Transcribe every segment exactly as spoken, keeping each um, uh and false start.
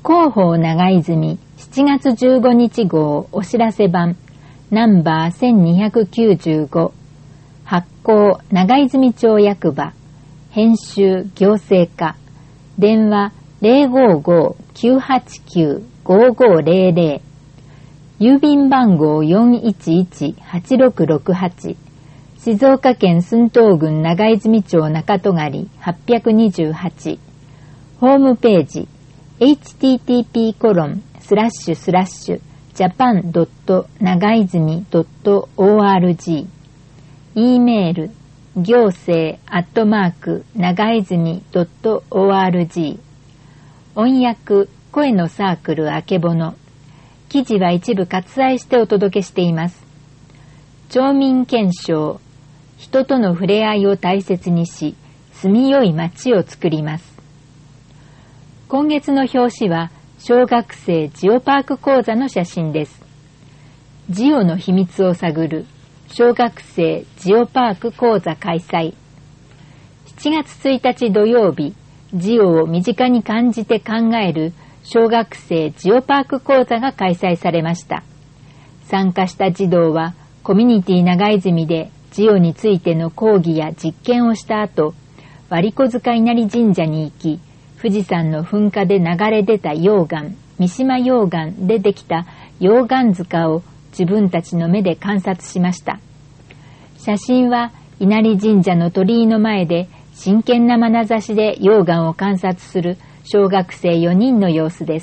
広報長泉しちがつじゅうごにち号お知らせ版ナンバーせんにひゃくきゅうじゅうご発行長泉町役場編集行政課電話 ゼロごーごーきゅうはちきゅうごーごーゼロゼロ 郵便番号 よんいちいちはちろくろくはち静岡県駿東郡長泉町中戸狩はっぴゃくにじゅうはちホームページ エイチティーティーピーコロンスラッシュスラッシュジャパンドット長泉ドットオーアールジー E メール行政アットマーク長泉ドットオーアールジー 音訳声のサークルあけぼの記事は一部割愛してお届けしています。町民憲章人との触れ合いを大切にし住みよい町を作ります。今月の表紙は小学生ジオパーク講座の写真です。ジオの秘密を探る小学生ジオパーク講座開催。しちがつついたち土曜日、ジオを身近に感じて考える小学生ジオパーク講座が開催されました。参加した児童はコミュニティ長泉でジオについての講義や実験をした後、割子塚稲荷神社に行き、富士山の噴火で流れ出た溶岩、三島溶岩でできた溶岩塚を自分たちの目で観察しました。写真は稲荷神社の鳥居の前で真剣な眼差しで溶岩を観察する小学生よにんの様子です。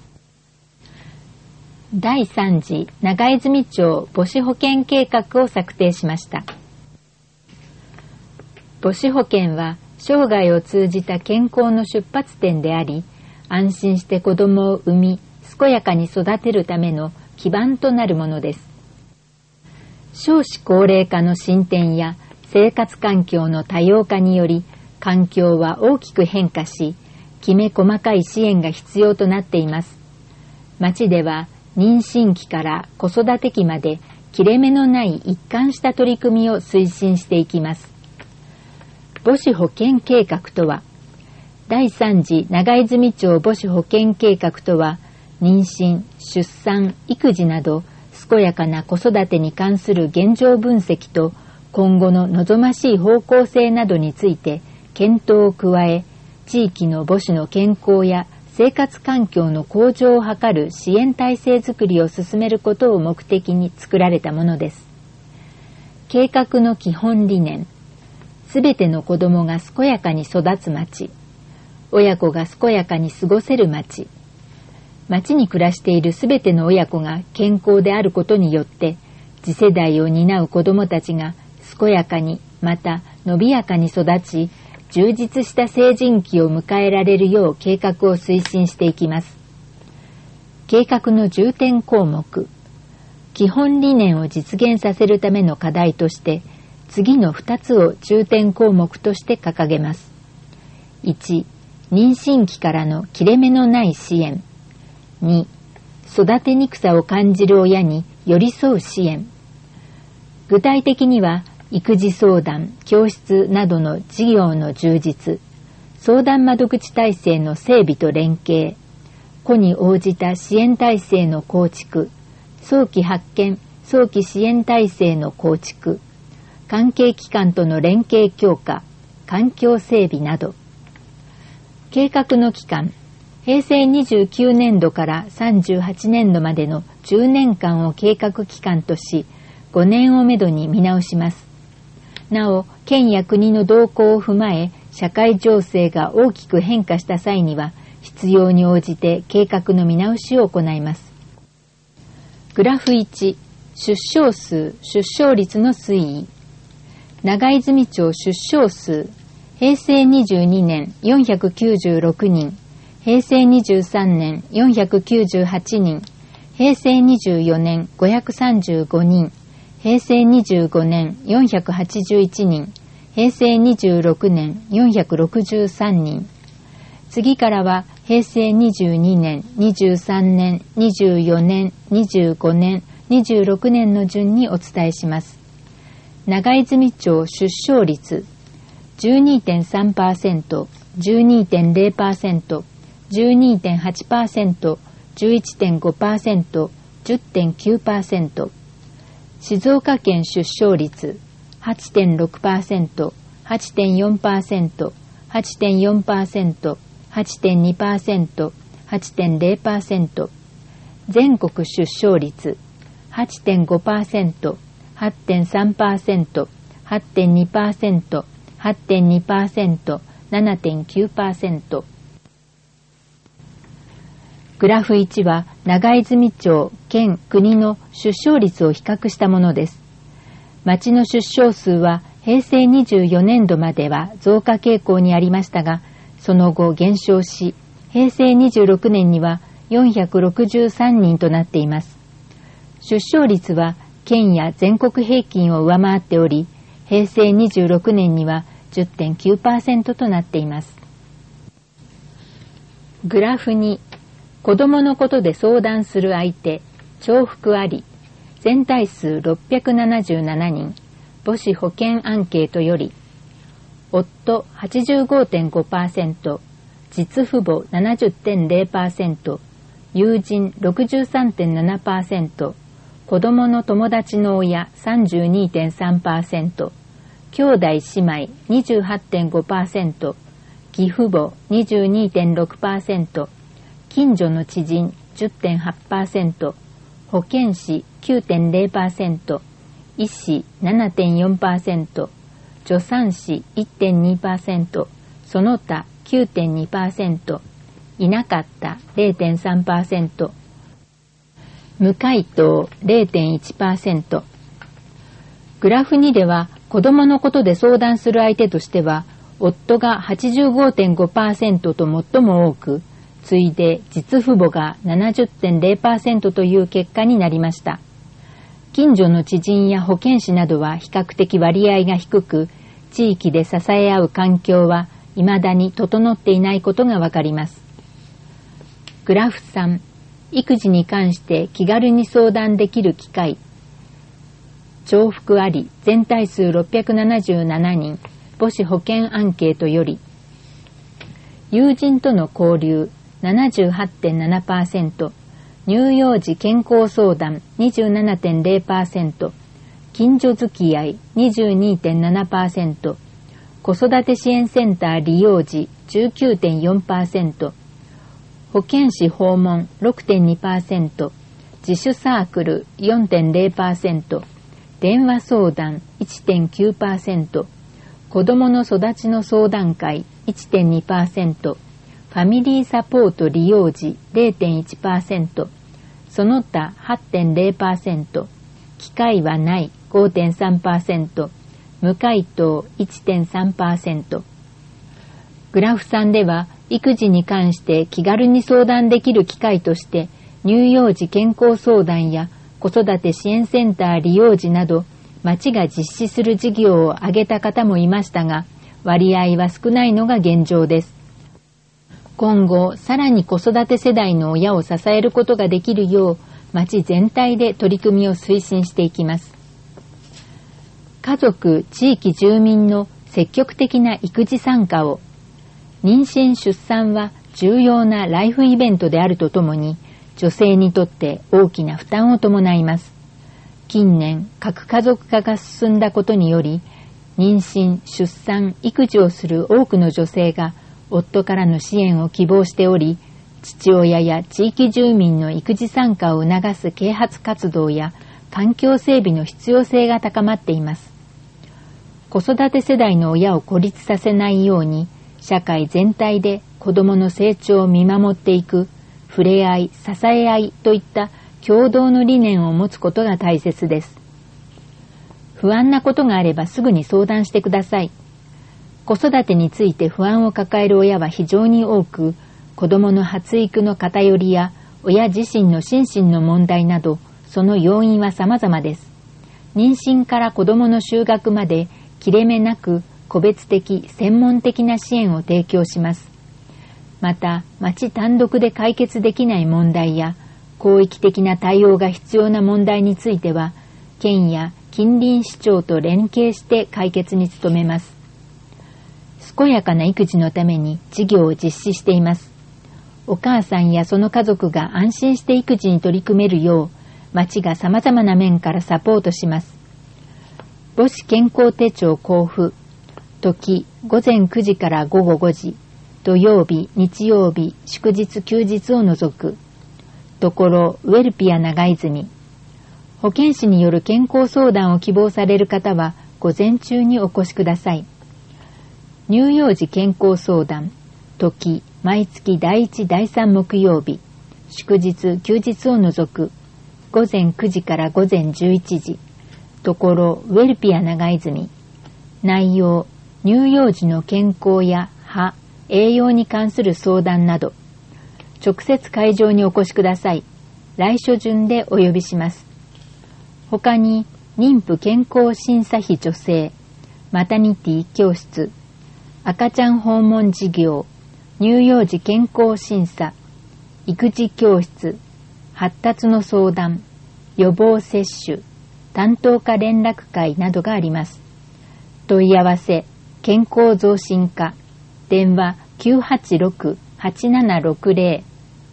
だいさん次長泉町母子保健計画を策定しました。母子保健は生涯を通じた健康の出発点であり、安心して子供を産み、健やかに育てるための基盤となるものです。少子高齢化の進展や生活環境の多様化により、環境は大きく変化し、きめ細かい支援が必要となっています。町では妊娠期から子育て期まで切れ目のない一貫した取り組みを推進していきます。母子保健計画とは、だいさん次長泉町母子保健計画とは、妊娠、出産、育児など健やかな子育てに関する現状分析と今後の望ましい方向性などについて検討を加え、地域の母子の健康や生活環境の向上を図る支援体制づくりを進めることを目的に作られたものです。計画の基本理念、すべての子どもが健やかに育つ町、親子が健やかに過ごせる町、町に暮らしているすべての親子が健康であることによって、次世代を担う子どもたちが健やかに、また伸びやかに育ち、充実した成人期を迎えられるよう計画を推進していきます。計画の重点項目、基本理念を実現させるための課題として、次のふたつを重点項目として掲げます。いち、妊娠期からの切れ目のない支援。に、育てにくさを感じる親に寄り添う支援。具体的には、育児相談、教室などの事業の充実、相談窓口体制の整備と連携、子に応じた支援体制の構築、早期発見、早期支援体制の構築、関係機関との連携強化、環境整備など。計画の期間、へいせいにじゅうきゅうねんどからさんじゅうはちねんどまでのじゅうねんかんを計画期間とし、ごねんをめどに見直します。なお、県や国の動向を踏まえ、社会情勢が大きく変化した際には、必要に応じて計画の見直しを行います。グラフいち、出生数、出生率の推移。長泉町出生数、へいせいにじゅうにねんよんひゃくきゅうじゅうろくにん、へいせいにじゅうさんねんよんひゃくきゅうじゅうはちにん、へいせいにじゅうよねんごひゃくさんじゅうごにん、へいせいにじゅうごねんよんひゃくはちじゅういちにん、へいせいにじゅうろくねんよんひゃくろくじゅうさんにん。次からはへいせいにじゅうにねん、にじゅうさんねん、にじゅうよねん、にじゅうごねん、にじゅうろくねんの順にお伝えします。長泉町出生率 じゅうにてんさんパーセント、じゅうにてんゼロパーセント、 じゅうにてんはちパーセント、じゅういちてんごパーセント、じゅってんきゅうパーセント。静岡県出生率 はちてんろくパーセント、はちてんよんパーセント、はちてんよんパーセント、はちてんにパーセント、はちてんゼロパーセント。全国出生率 はちてんごパーセント、はちてんさんパーセント、はちてんにパーセント、はちてんにパーセント、ななてんきゅうパーセント。グラフいちは長泉町、県、国の出生率を比較したものです。町の出生数はへいせいにじゅうよねんどまでは増加傾向にありましたが、その後減少し、へいせいにじゅうろくねんにはよんひゃくろくじゅうさんにんとなっています。出生率は県や全国平均を上回っており、へいせいにじゅうろくねんには じゅってんきゅうパーセント となっています。グラフに、子供のことで相談する相手、重複あり、全体数ろっぴゃくななじゅうななにん、母子保健アンケートより、夫 はちじゅうごてんごパーセント、実父母 ななじゅってんゼロパーセント、友人 ろくじゅうさんてんななパーセント、子供の友達の親 さんじゅうにてんさんパーセント、兄弟姉妹 にじゅうはちてんごパーセント、義父母 にじゅうにてんろくパーセント、近所の知人 じゅってんはちパーセント、保健師 きゅうてんゼロパーセント、医師 ななてんよんパーセント、助産師 いってんにパーセント、その他 きゅうてんにパーセント、いなかった ゼロてんさんパーセント、無回答 ゼロてんいちパーセント。グラフにでは子供のことで相談する相手としては、夫が はちじゅうごてんごパーセント と最も多く、次いで実父母が ななじゅってんゼロパーセント という結果になりました。近所の知人や保健師などは比較的割合が低く、地域で支え合う環境は未だに整っていないことがわかります。グラフさん、育児に関して気軽に相談できる機会。重複あり、全体数ろっぴゃくななじゅうななにん、母子保健アンケートより、友人との交流 ななじゅうはちてんななパーセント、乳幼児健康相談 にじゅうななてんゼロパーセント、近所付き合い にじゅうにてんななパーセント、子育て支援センター利用時 じゅうきゅうてんよんパーセント、保健師訪問 ろくてんにパーセント、自主サークル よんてんゼロパーセント、電話相談 いってんきゅうパーセント、子どもの育ちの相談会 いってんにパーセント、ファミリーサポート利用時 ゼロてんいちパーセント、その他 はちてんゼロパーセント、機会はない ごてんさんパーセント、無回答 いってんさんパーセント。グラフさんでは育児に関して気軽に相談できる機会として乳幼児健康相談や子育て支援センター利用時など町が実施する事業を挙げた方もいましたが、割合は少ないのが現状です。今後さらに子育て世代の親を支えることができるよう町全体で取り組みを推進していきます。家族・地域住民の積極的な育児参加を。妊娠・出産は重要なライフイベントであるとともに、女性にとって大きな負担を伴います。近年、核家族化が進んだことにより、妊娠・出産・育児をする多くの女性が夫からの支援を希望しており、父親や地域住民の育児参加を促す啓発活動や環境整備の必要性が高まっています。子育て世代の親を孤立させないように、社会全体で子どもの成長を見守っていく、触れ合い、支え合いといった共同の理念を持つことが大切です。不安なことがあればすぐに相談してください。子育てについて不安を抱える親は非常に多く、子どもの発育の偏りや親自身の心身の問題など、その要因は様々です。妊娠から子どもの就学まで切れ目なく個別的、専門的な支援を提供します。また、町単独で解決できない問題や広域的な対応が必要な問題については、県や近隣市町と連携して解決に努めます。健やかな育児のために事業を実施しています。 お母さんやその家族が安心して育児に取り組めるよう、町が様々な面からサポートします。母子健康手帳交付。時、午前くじから午後ごじ。土曜日、日曜日、祝日、休日を除く。ところ、ウェルピア長泉。保健師による健康相談を希望される方は、午前中にお越しください。乳幼児健康相談。時、毎月だいいち、だいさん木曜日。祝日、休日を除く。午前くじから午前じゅういちじ。ところ、ウェルピア長泉。内容、乳幼児の健康や歯、栄養に関する相談など。直接会場にお越しください。来所順でお呼びします。他に、妊婦健康審査費助成、マタニティ教室、赤ちゃん訪問事業、乳幼児健康審査、育児教室、発達の相談、予防接種、担当課連絡会などがあります。問い合わせ、健康増進課、電話 きゅうはちろく はちななろくゼ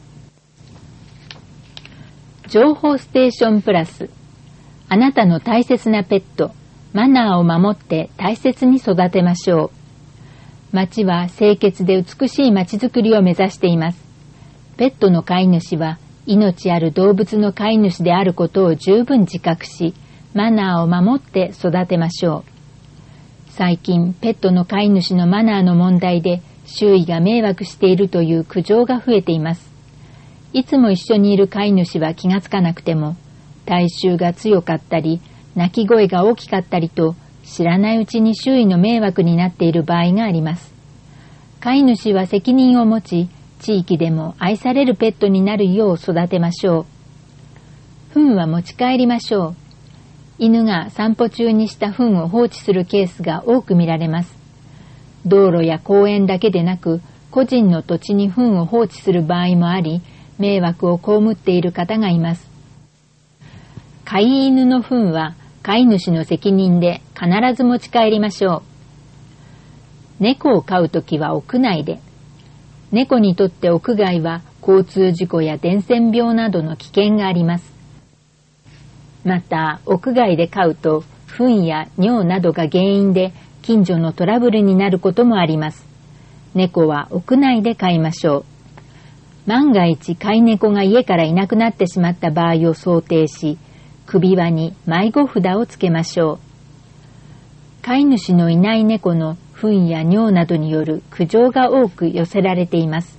ロ。情報ステーションプラス。あなたの大切なペット、マナーを守って大切に育てましょう。町は清潔で美しい町づくりを目指しています。ペットの飼い主は命ある動物の飼い主であることを十分自覚し、マナーを守って育てましょう。最近、ペットの飼い主のマナーの問題で周囲が迷惑しているという苦情が増えています。いつも一緒にいる飼い主は気がつかなくても、体臭が強かったり、鳴き声が大きかったりと、知らないうちに周囲の迷惑になっている場合があります。飼い主は責任を持ち、地域でも愛されるペットになるよう育てましょう。糞は持ち帰りましょう。犬が散歩中にした糞を放置するケースが多く見られます。道路や公園だけでなく、個人の土地に糞を放置する場合もあり、迷惑を被っている方がいます。飼い犬の糞は飼い主の責任で必ず持ち帰りましょう。猫を飼うときは屋内で。猫にとって屋外は交通事故や伝染病などの危険があります。また、屋外で飼うと、糞や尿などが原因で近所のトラブルになることもあります。猫は屋内で飼いましょう。万が一飼い猫が家からいなくなってしまった場合を想定し、首輪に迷子札をつけましょう。飼い主のいない猫の糞や尿などによる苦情が多く寄せられています。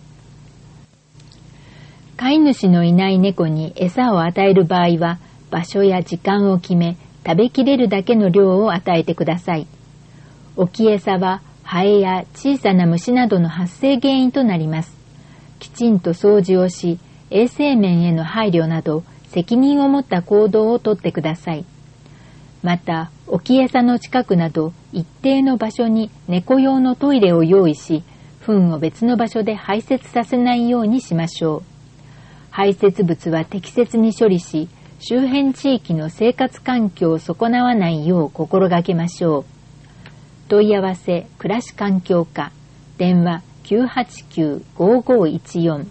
飼い主のいない猫に餌を与える場合は、場所や時間を決め、食べきれるだけの量を与えてください。置き餌はハエや小さな虫などの発生原因となります。きちんと掃除をし、衛生面への配慮など、責任を持った行動をとってください。また、置き餌の近くなど一定の場所に猫用のトイレを用意し、糞を別の場所で排泄させないようにしましょう。排泄物は適切に処理し、周辺地域の生活環境を損なわないよう心がけましょう。問い合わせ、暮らし環境課、電話 きゅうはちきゅう ごーごーいちよん。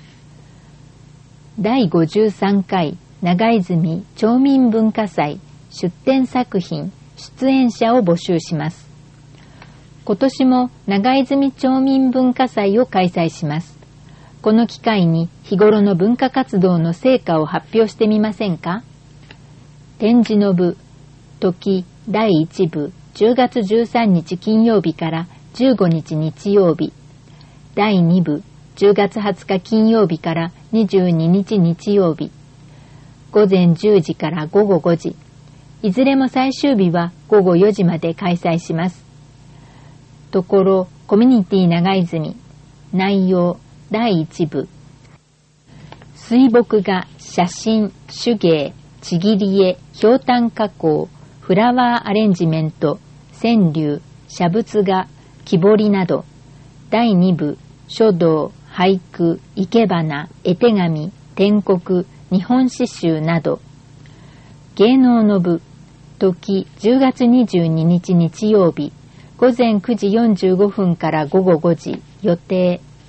だいごじゅうさんかい長泉町民文化祭出展作品出演者を募集します。今年も長泉町民文化祭を開催します。この機会に日頃の文化活動の成果を発表してみませんか？展示の部、時だいいち部じゅうがつじゅうさんにち金曜日からじゅうごにち日曜日、だいに部じゅうがつはつか金曜日からにじゅうににち日曜日、午前じゅうじから午後ごじ、いずれも最終日は午後よじまで開催します。ところコミュニティ長泉、内容だいいち部、水墨画、写真、手芸、ちぎり絵、ひょうたん加工、フラワーアレンジメント、川柳、写仏画、木彫りなど。だいに部、書道、俳句、生け花、絵手紙、篆刻、日本詩集など。芸能の部、時じゅうがつにじゅうににち日曜日、午前くじよんじゅうごふんから午後ごじ、予定。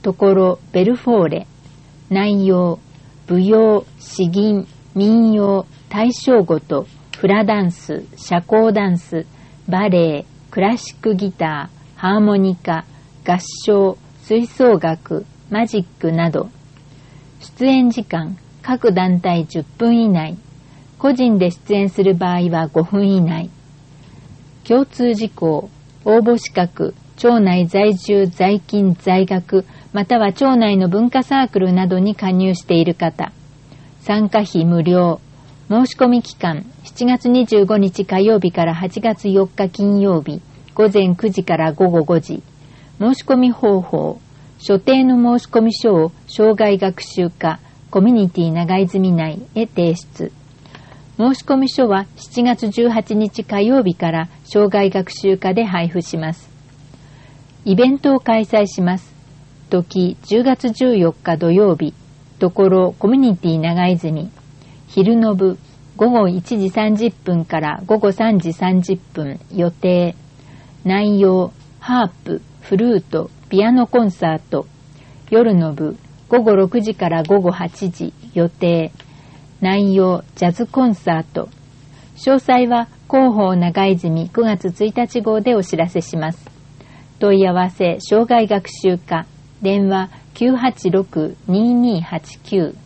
ところベルフォーレ。内容、舞踊、詩吟、民謡、大正琴、フラダンス、社交ダンス、バレエ、クラシックギター、ハーモニカ、合唱、吹奏楽、マジックなど。出演時間、各団体じゅっぷん以内。個人で出演する場合はごふん以内。共通事項、応募資格、町内在住、在勤、在学、または町内の文化サークルなどに加入している方。参加費無料。申し込み期間、しちがつにじゅうごにち火曜日からはちがつよっか金曜日、午前くじから午後ごじ。申し込み方法、所定の申込書を生涯学習課、コミュニティ長泉内へ提出。申込書はしちがつじゅうはちにち火曜日から生涯学習課で配布します。イベントを開催します。時じゅうがつじゅうよっか土曜日、ところコミュニティ長泉。昼の部、ごごいちじさんじゅっぷんからごごさんじさんじゅっぷん予定。内容、ハープ、フルート、ピアノコンサート。夜の部、ごごろくじからごごはちじ予定。内容、ジャズコンサート。詳細は広報長泉くがつついたち号でお知らせします。問い合わせ、生涯学習課。電話 きゅうはちろく にーにーはちきゅう。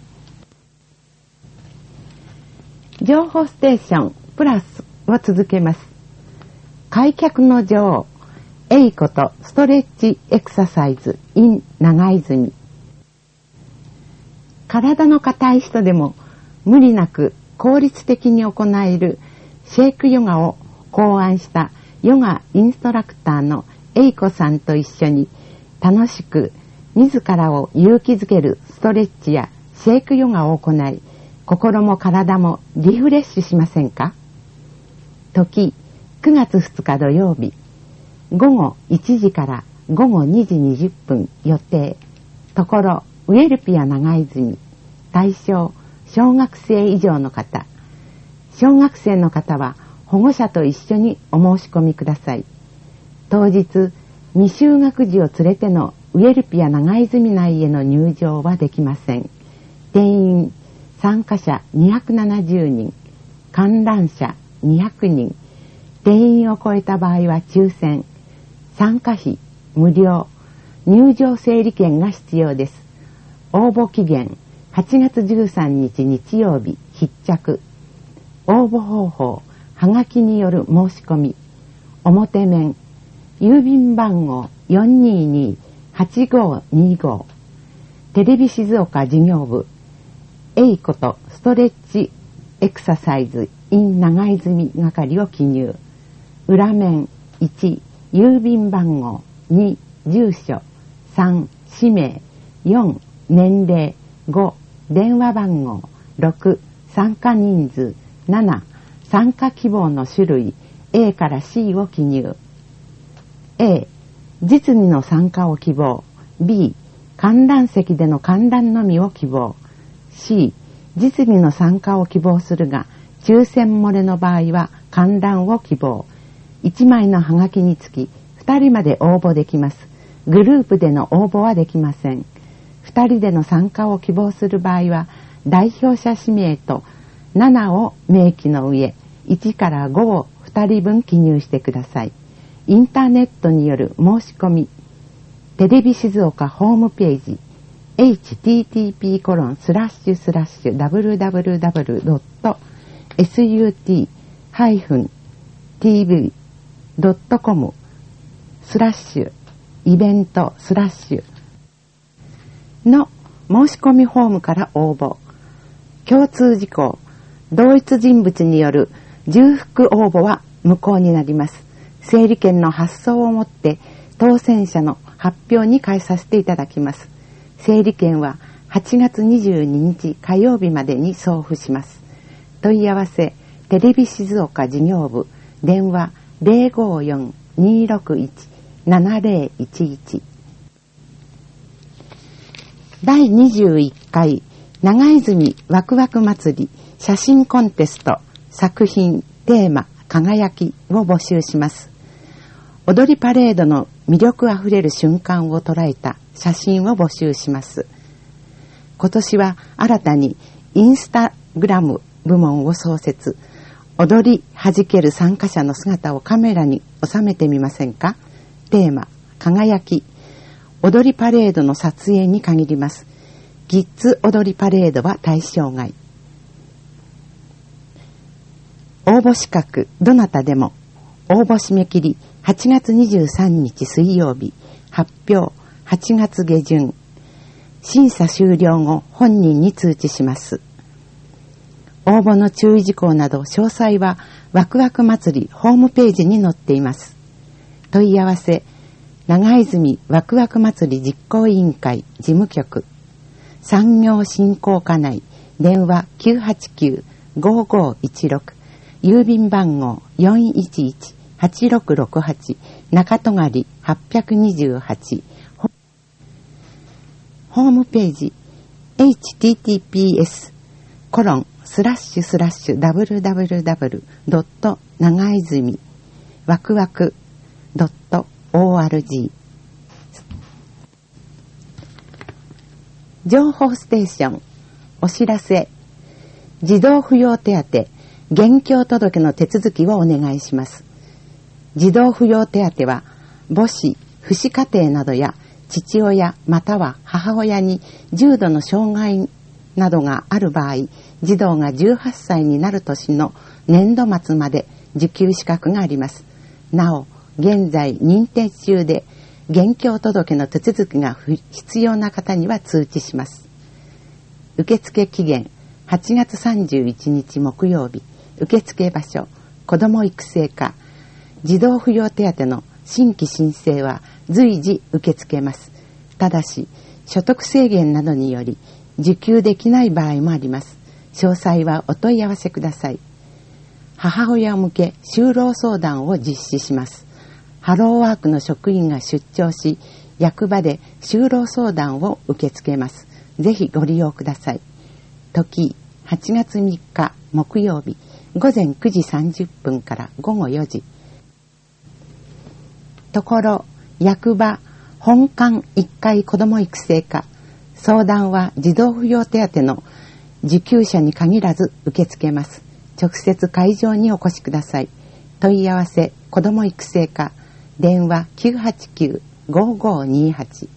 情報ステーションプラスを続けます。開脚の女王、エイコとストレッチエクササイズ in 長泉。体の硬い人でも無理なく効率的に行えるシェイクヨガを考案したヨガインストラクターのエイコさんと一緒に楽しく自らを勇気づけるストレッチやシェイクヨガを行い、心も体もリフレッシュしませんか？時くがつふつか土曜日、ごごいちじからごごにじにじゅっぷん予定。ところウェルピア長泉。対象小学生以上の方。小学生の方は保護者と一緒にお申し込みください。当日未就学児を連れてのウェルピア長泉内への入場はできません。定員参加者にひゃくななじゅうにん、観覧者にひゃくにん。定員を超えた場合は抽選。参加費無料。入場整理券が必要です。応募期限はちがつじゅうさんにち日曜日必着。応募方法、はがきによる申し込み。表面、郵便番号 よんにーにーはちごーにーごー。テレビ静岡事業部、エイコとストレッチエクササイズ in 長泉係を記入。裏面いち、郵便番号に、住所さん、氏名よん、年齢ご、電話番号ろく、参加人数なな、参加希望の種類 A から C を記入。 A、実技の参加を希望。 B、観覧席での観覧のみを希望。 C、実技の参加を希望するが抽選漏れの場合は観覧を希望。いちまいのハガキにつきふたりまで応募できます。グループでの応募はできません。ふたりでの参加を希望する場合は代表者氏名とななを明記の上いちからごをふたりぶん記入してください。インターネットによる申し込み、テレビ静岡ホームページ エイチティーティーピーコロンスラッシュスラッシュダブリューダブリューダブリュードットエスユーティーハイフンティーブイドットコムスラッシュイベントスラッシュの申し込みフォームから応募。共通事項、同一人物による重複応募は無効になります。整理券の発送をもって当選者の発表に返させていただきます。整理券ははちがつにじゅうににち火曜日までに送付します。問い合わせテレビ静岡事業部、電話 ゼロごーよん にーろくいち ななゼロいちいち。だいにじゅういっかい長泉ワクワク祭り写真コンテスト作品テーマ輝きを募集します。踊りパレードの魅力あふれる瞬間を捉えた写真を募集します。今年は新たにインスタグラム部門を創設。踊り弾ける参加者の姿をカメラに収めてみませんか。テーマ、輝き。踊りパレードの撮影に限ります。キッズ踊りパレードは対象外。応募資格、どなたでも。応募締め切り、はちがつにじゅうさんにち水曜日。発表、はちがつげじゅん。審査終了後、本人に通知します。応募の注意事項など詳細はワクワク祭りホームページに載っています。問い合わせ、長泉ワクワク祭り実行委員会事務局、産業振興課内、電話 きゅうはちきゅう ごーごーいちろく、郵便番号 よんいちいち はちろくろくはち、中戸狩はっぴゃくにじゅうはち。ホームページ エイチティーティーピーエス コロンスラッシュスラッシュ ダブリューダブリューダブリュー ドット長泉ワクワク ドットオーアールジー 情報ステーションお知らせ。児童扶養手当現況届の手続きをお願いします。児童扶養手当は母子父子家庭などや父親または母親に重度の障害などがある場合、児童がじゅうはっさいになる年の年度末まで受給資格があります。なお、現在認定中で現況届の手続きが必要な方には通知します。受付期限はちがつさんじゅういちにち木曜日。受付場所子ども育成課。児童扶養手当の新規申請は随時受け付けます。ただし所得制限などにより受給できない場合もあります。詳細はお問い合わせください。母親向け就労相談を実施します。ハローワークの職員が出張し、役場で就労相談を受け付けます。ぜひご利用ください。時、はちがつみっか木曜日、ごぜんくじさんじゅっぷんからごごよじ。ところ、役場、本館いっかい子ども育成課。相談は児童扶養手当の受給者に限らず受け付けます。直接会場にお越しください。問い合わせ、子ども育成課。電話 きゅうはちきゅう ごーごーにーはち。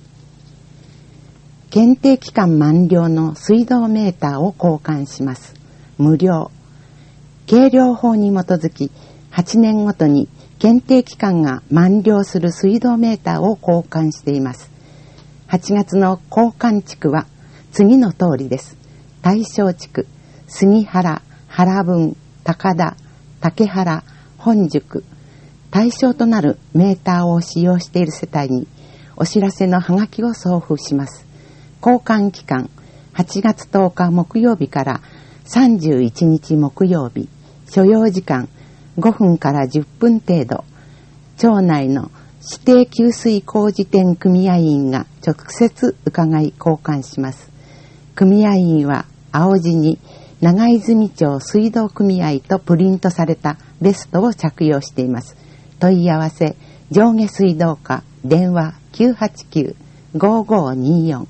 検定期間満了の水道メーターを交換します。無料。計量法に基づきはちねんごとに検定期間が満了する水道メーターを交換しています。はちがつの交換地区は次の通りです。大正地区、杉原、原分、高田、竹原、本宿。対象となるメーターを使用している世帯にお知らせのハガキを送付します。交換期間はちがつとおか木曜日からさんじゅういちにち木曜日。所要時間ごふんからじゅっぷん程度。町内の指定給水工事店組合員が直接伺い交換します。組合員は青地に長泉町水道組合とプリントされたベストを着用しています。問い合わせ、上下水道課、電話 きゅうはちきゅう ごーごーにーよん。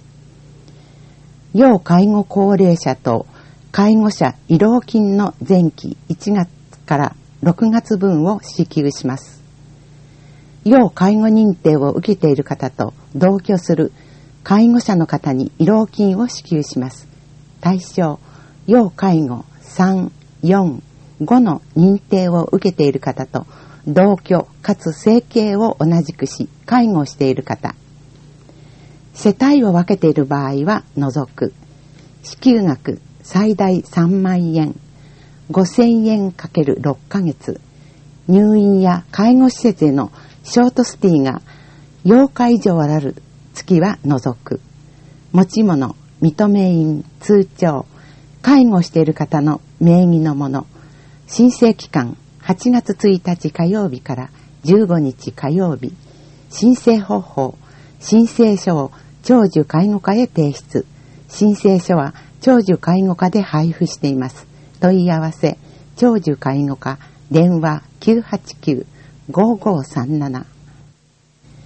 要介護高齢者と介護者慰労金の前期いちがつからろくがつぶんを支給します。要介護認定を受けている方と同居する介護者の方に慰労金を支給します。対象、要介護さん、よん、ごの認定を受けている方と同居かつ生計を同じくし介護している方。世帯を分けている場合は除く。支給額最大さんまんえん。ごせんえん ×ろっかげつ。入院や介護施設へのショートステイがようか以上ある月は除く。持ち物、認め印、通帳、介護している方の名義のもの。申請期間はちがつついたち火曜日からじゅうごにち火曜日。申請方法、申請書を長寿介護課へ提出。申請書は長寿介護課で配布しています。問い合わせ、長寿介護課、電話 きゅうはちきゅう ごーごーさんなな。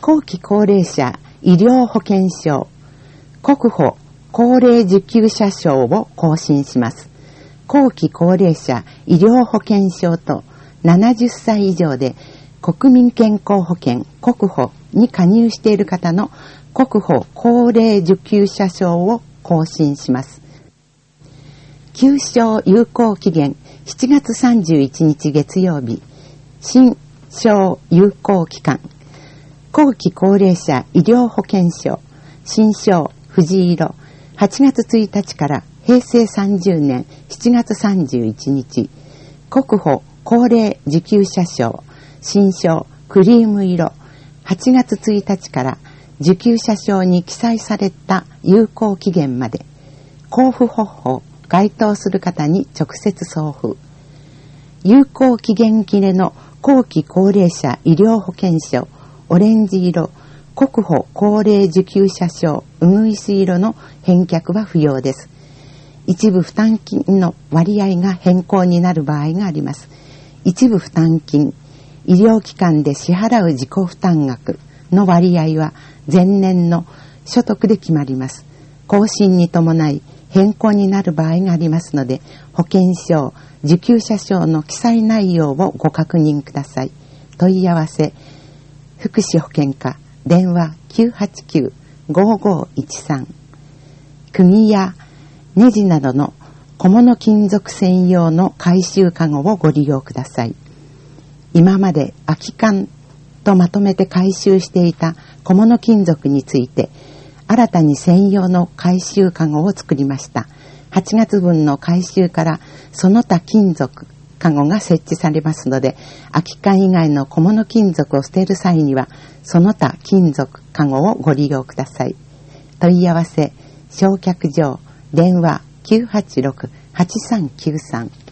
後期高齢者医療保険証、国保高齢受給者証を更新します。後期高齢者医療保険証とななじゅっさい以上で国民健康保険国保に加入している方の国保高齢受給者証を更新します。旧証有効期限しちがつさんじゅういちにち月曜日、新証有効期間、後期高齢者医療保険証、新証藤色、はちがつついたちからへいせいさんじゅうねんしちがつさんじゅういちにち、国保高齢受給者証、新証クリーム色、はちがつついたちから受給者証に記載された有効期限まで、交付方法、該当する方に直接送付。有効期限切れの後期高齢者医療保険証、オレンジ色、国保高齢受給者証、うぐいす色の返却は不要です。一部負担金の割合が変更になる場合があります。一部負担金、医療機関で支払う自己負担額の割合は前年の所得で決まります。更新に伴い変更になる場合がありますので、保険証、受給者証の記載内容をご確認ください。問い合わせ、福祉保険課、電話 きゅうはちきゅうごごいちさん。釘やネジなどの小物金属専用の回収かごをご利用ください。今まで空き缶とまとめて回収していた小物金属について、新たに専用の回収かごを作りました。はちがつぶんの回収からその他金属かごが設置されますので、空き缶以外の小物金属を捨てる際にはその他金属かごをご利用ください。問い合わせ、焼却場、電話 きゅうはちろくはちさんきゅうさん。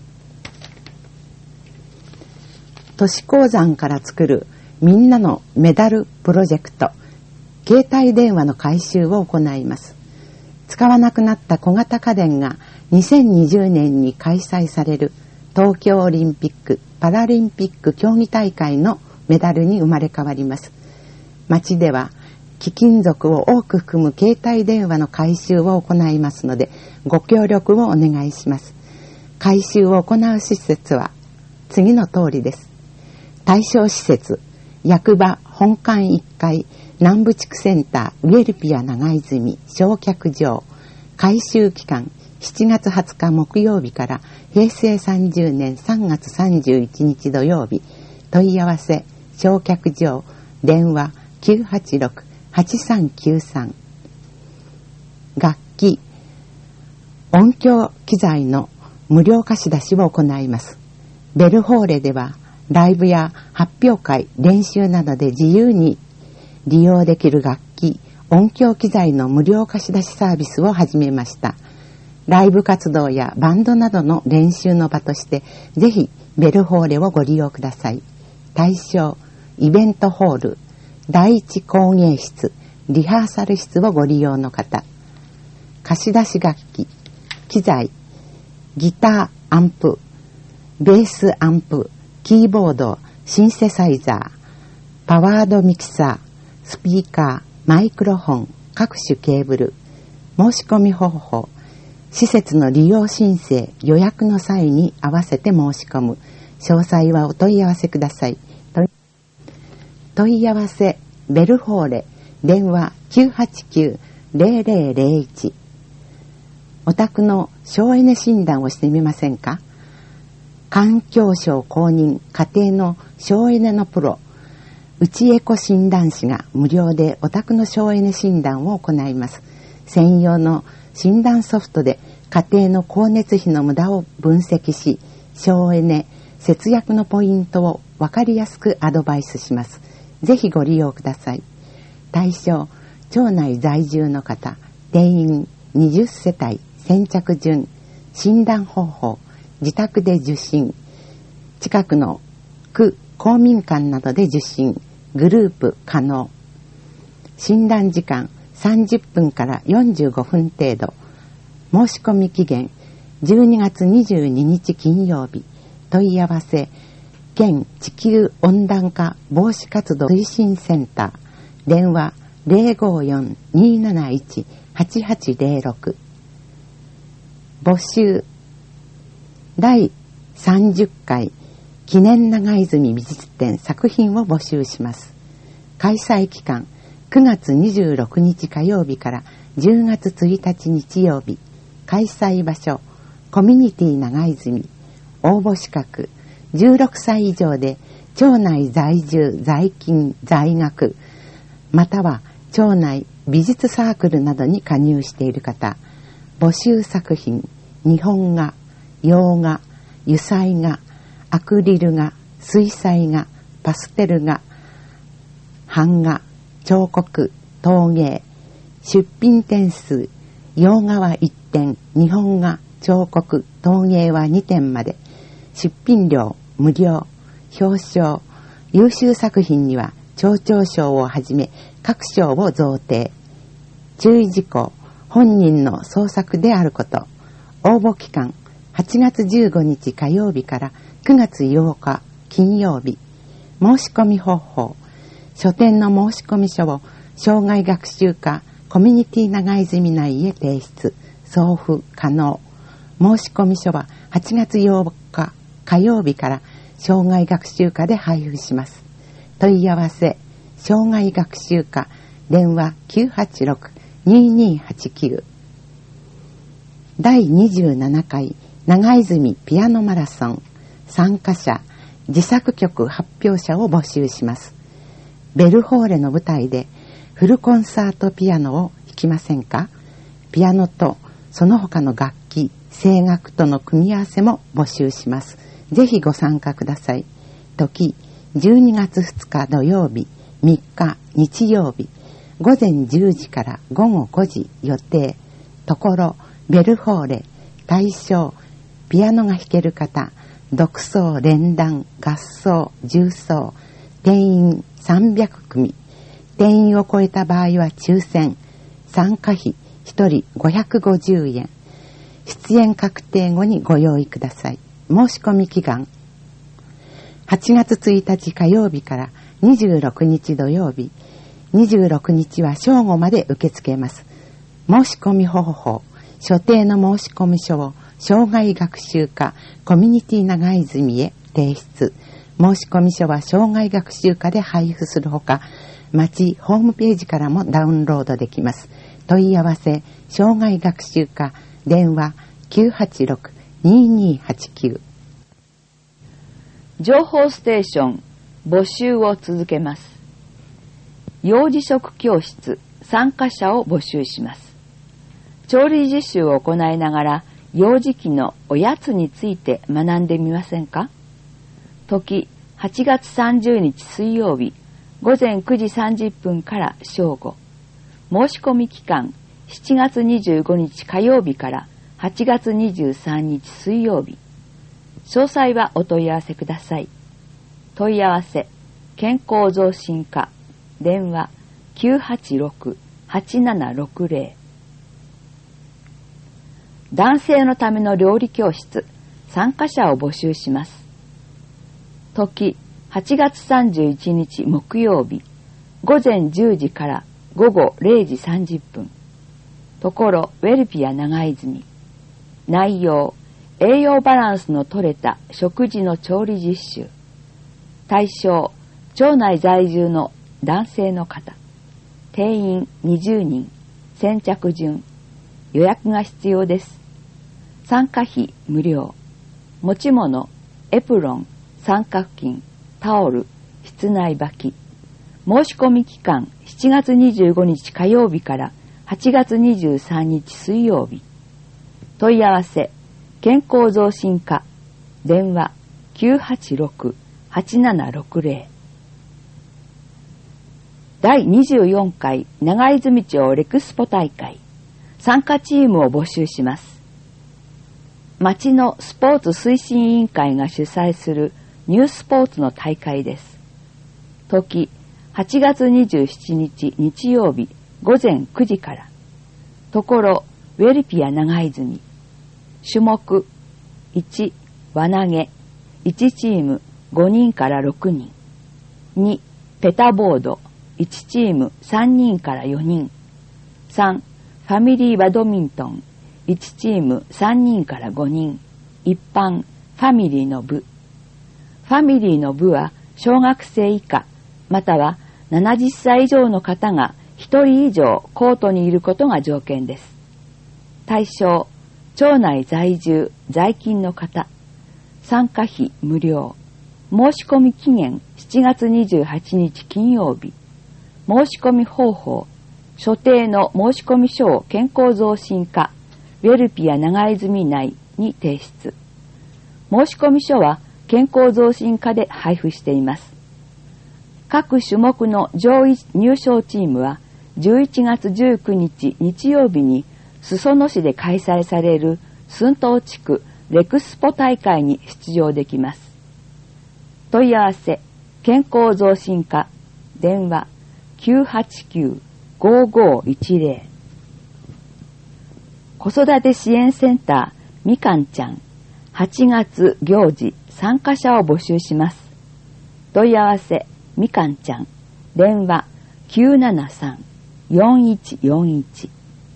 都市鉱山から作るみんなのメダルプロジェクト、携帯電話の回収を行います。使わなくなった小型家電がにせんにじゅうねんに開催される東京オリンピック・パラリンピック競技大会のメダルに生まれ変わります。町では貴金属を多く含む携帯電話の回収を行いますので、ご協力をお願いします。回収を行う施設は次の通りです。対象施設、役場本館いっかい南部地区センターウェルピア長泉焼却場、回収期間しちがつはつか木曜日からへいせいさんじゅうねんさんがつさんじゅういちにち土曜日。問い合わせ、焼却場、電話 きゅうはちろくはちさんきゅうさん。楽器、音響機材の無料貸し出しを行います。ベルホーレではライブや発表会、練習などで自由に利用できる楽器、音響機材の無料貸し出しサービスを始めました。ライブ活動やバンドなどの練習の場として、ぜひベルホーレをご利用ください。対象、イベントホール、第一工芸室、リハーサル室をご利用の方。貸し出し楽器、機材、ギター、アンプ、ベースアンプ、キーボード、シンセサイザー、パワードミキサー、スピーカー、マイクロフォン、各種ケーブル、申し込み方法、施設の利用申請、予約の際に合わせて申し込む。詳細はお問い合わせください。問い合わせ、ベルホーレ、電話 きゅうはちきゅうぜろぜろぜろいち。お宅の省エネ診断をしてみませんか？環境省公認家庭の省エネのプロ、うちエコ診断士が無料でお宅の省エネ診断を行います。専用の診断ソフトで家庭の光熱費の無駄を分析し、省エネ、節約のポイントを分かりやすくアドバイスします。ぜひご利用ください。対象、町内在住の方、定員にじゅっせたい、先着順、診断方法、自宅で受診、近くの区公民館などで受診、グループ可能。診断時間さんじゅっぷんからよんじゅうごふん程度。申し込み期限じゅうにがつにじゅうににち金曜日。問い合わせ、県地球温暖化防止活動推進センター、 電話 ゼロごよん にーなないち はちはちゼロろく。募集だいさんじゅっかい記念長泉美術展作品を募集します。開催期間くがつにじゅうろくにち火曜日からじゅうがつついたち日曜日。開催場所コミュニティ長泉。応募資格じゅうろくさい以上で町内在住在勤在学または町内美術サークルなどに加入している方。募集作品日本画、洋画、油彩画、アクリル画、水彩画、パステル画、版画、彫刻、陶芸。出品点数洋画はいってん、日本画、彫刻、陶芸はにてんまで。出品料無料。表彰優秀作品には町長賞をはじめ各賞を贈呈。注意事項本人の創作であること。応募期間はちがつじゅうごにち火曜日からくがつようか金曜日。申し込み方法書店の申し込み書を障害学習課コミュニティ長泉内へ提出。送付可能。申し込み書ははちがつようか火曜日から障害学習課で配布します。問い合わせ障害学習課電話 きゅうはちろく にーにーはちきゅう。だいにじゅうななかい長泉ピアノマラソン参加者自作曲発表者を募集します。ベルホーレの舞台でフルコンサートピアノを弾きませんか？ピアノとその他の楽器、声楽との組み合わせも募集します。ぜひご参加ください。時じゅうにがつふつか土曜日、みっか日曜日、ごぜんじゅうじからごごごじ予定。ところベルホーレ、対象ピアノが弾ける方、独奏、連弾、合奏、重奏、定員さんびゃくくみ。定員を超えた場合は抽選。参加費ひとりごひゃくごじゅうえん。出演確定後にご用意ください。申し込み期間はちがつついたち火曜日からにじゅうろくにち土曜日。にじゅうろくにちは正午まで受け付けます。申し込み方法所定の申し込み書を障害学習課コミュニティ長泉へ提出。申し込み書は障害学習課で配布するほか、町ホームページからもダウンロードできます。問い合わせ障害学習課電話 きゅうはちろく にーにーはちきゅう。 情報ステーション募集を続けます。幼児食教室参加者を募集します。調理実習を行いながら幼児期のおやつについて学んでみませんか？時はちがつさんじゅうにち水曜日ごぜんくじさんじゅっぷんから正午。申し込み期間しちがつにじゅうごにち火曜日からはちがつにじゅうさんにち水曜日。詳細はお問い合わせください。問い合わせ健康増進課電話 きゅうはちろく はちななろくぜろ。男性のための料理教室参加者を募集します。時はちがつさんじゅういちにち木曜日ごぜんじゅうじからごごれいじさんじゅっぷん。ところウェルピア長泉。内容栄養バランスの取れた食事の調理実習。対象町内在住の男性の方。定員にじゅうにん。先着順。予約が必要です。参加費無料。持ち物エプロン、三角巾、タオル、室内履き。申し込み期間しちがつにじゅうごにち火曜日からはちがつにじゅうさんにち水曜日。問い合わせ健康増進課電話 きゅうはちろく はちななろくぜろ。だいにじゅうよんかい長泉町レクスポ大会参加チームを募集します。町のスポーツ推進委員会が主催するニュースポーツの大会です。時はちがつにじゅうしちにち日曜日ごぜんくじから。ところウェルピア長泉。種目いち輪投げいちチームごにんからろくにん。にペタボードいちチームさんにんからよにん。さん、ファミリーバドミントンいちチームさんにんからごにん。一般、ファミリーの部。ファミリーの部は小学生以下、またはななじゅっさい以上の方がひとり以上コートにいることが条件です。対象、町内在住、在勤の方。参加費無料。申し込み期限しちがつにじゅうはちにち金曜日。申し込み方法。所定の申し込み書を健康増進課、ウェルピア長泉内に提出。申し込み書は健康増進課で配布しています。各種目の上位入賞チームはじゅういちがつじゅうくにち日曜日に裾野市で開催される寸東地区レクスポ大会に出場できます。問い合わせ、健康増進課、電話 きゅうはちきゅう ごごいちぜろ。子育て支援センターみかんちゃんはちがつ行事参加者を募集します。問い合わせ、みかんちゃん、電話 きゅうななさん よんいちよんいち。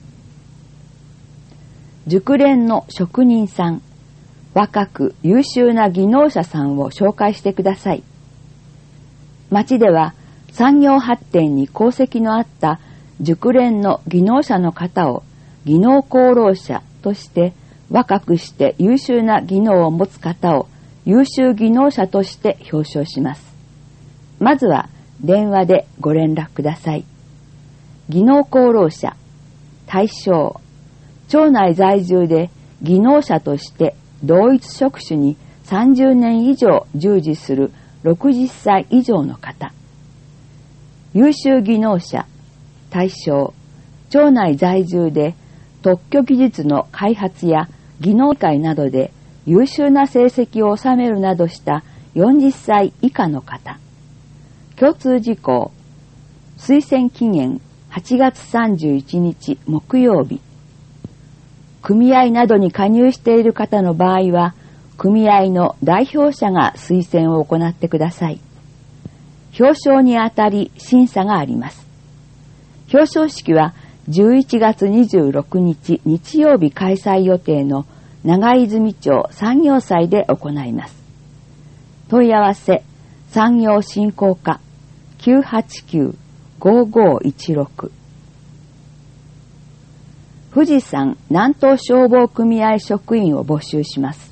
熟練の職人さん、若く優秀な技能者さんを紹介してください。町では産業発展に功績のあった熟練の技能者の方を技能功労者として、若くして優秀な技能を持つ方を優秀技能者として表彰します。まずは電話でご連絡ください。技能功労者、対象、町内在住で技能者として同一職種にさんじゅうねん以上従事するろくじゅっさい以上の方。優秀技能者、対象、町内在住で特許技術の開発や技能会などで優秀な成績を収めるなどしたよんじゅっさい以下の方。共通事項、推薦期限はちがつさんじゅういちにち木曜日。組合などに加入している方の場合は、組合の代表者が推薦を行ってください。表彰にあたり審査があります。表彰式はじゅういちがつにじゅうろくにち日曜日開催予定の長泉町産業祭で行います。問い合わせ、産業振興課 きゅうはちきゅう ごごいちろく。富士山南東消防組合職員を募集します。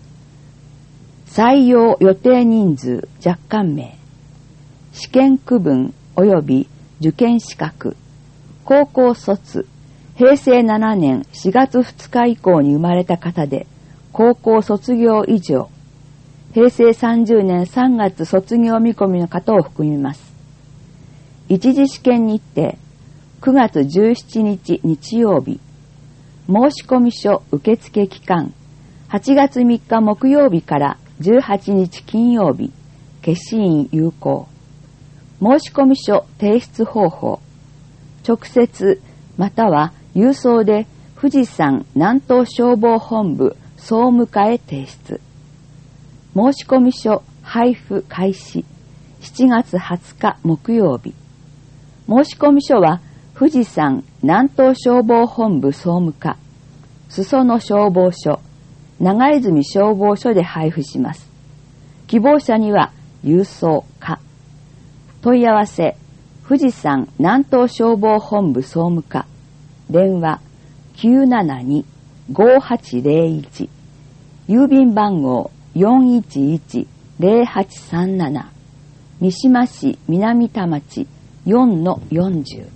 採用予定人数若干名、試験区分及び受験資格、高校卒、へいせいななねんしがつふつか以降に生まれた方で、高校卒業以上、へいせいさんじゅうねんさんがつ卒業見込みの方を含みます。一次試験日程、くがつじゅうしちにち日曜日、申込書受付期間、はちがつみっか木曜日からじゅうはちにち金曜日、消印有効。申込書提出方法、直接または郵送で富士山南東消防本部総務課へ提出。申込書配布開始しちがつはつか木曜日。申込書は富士山南東消防本部総務課、裾野消防署、長泉消防署で配布します。希望者には郵送課。問い合わせ、富士山南東消防本部総務課、電話 きゅうななに ごはちぜろいち、郵便番号 よんいちいちぜろはちさんなな、三島市南田町 よんのよんじゅう。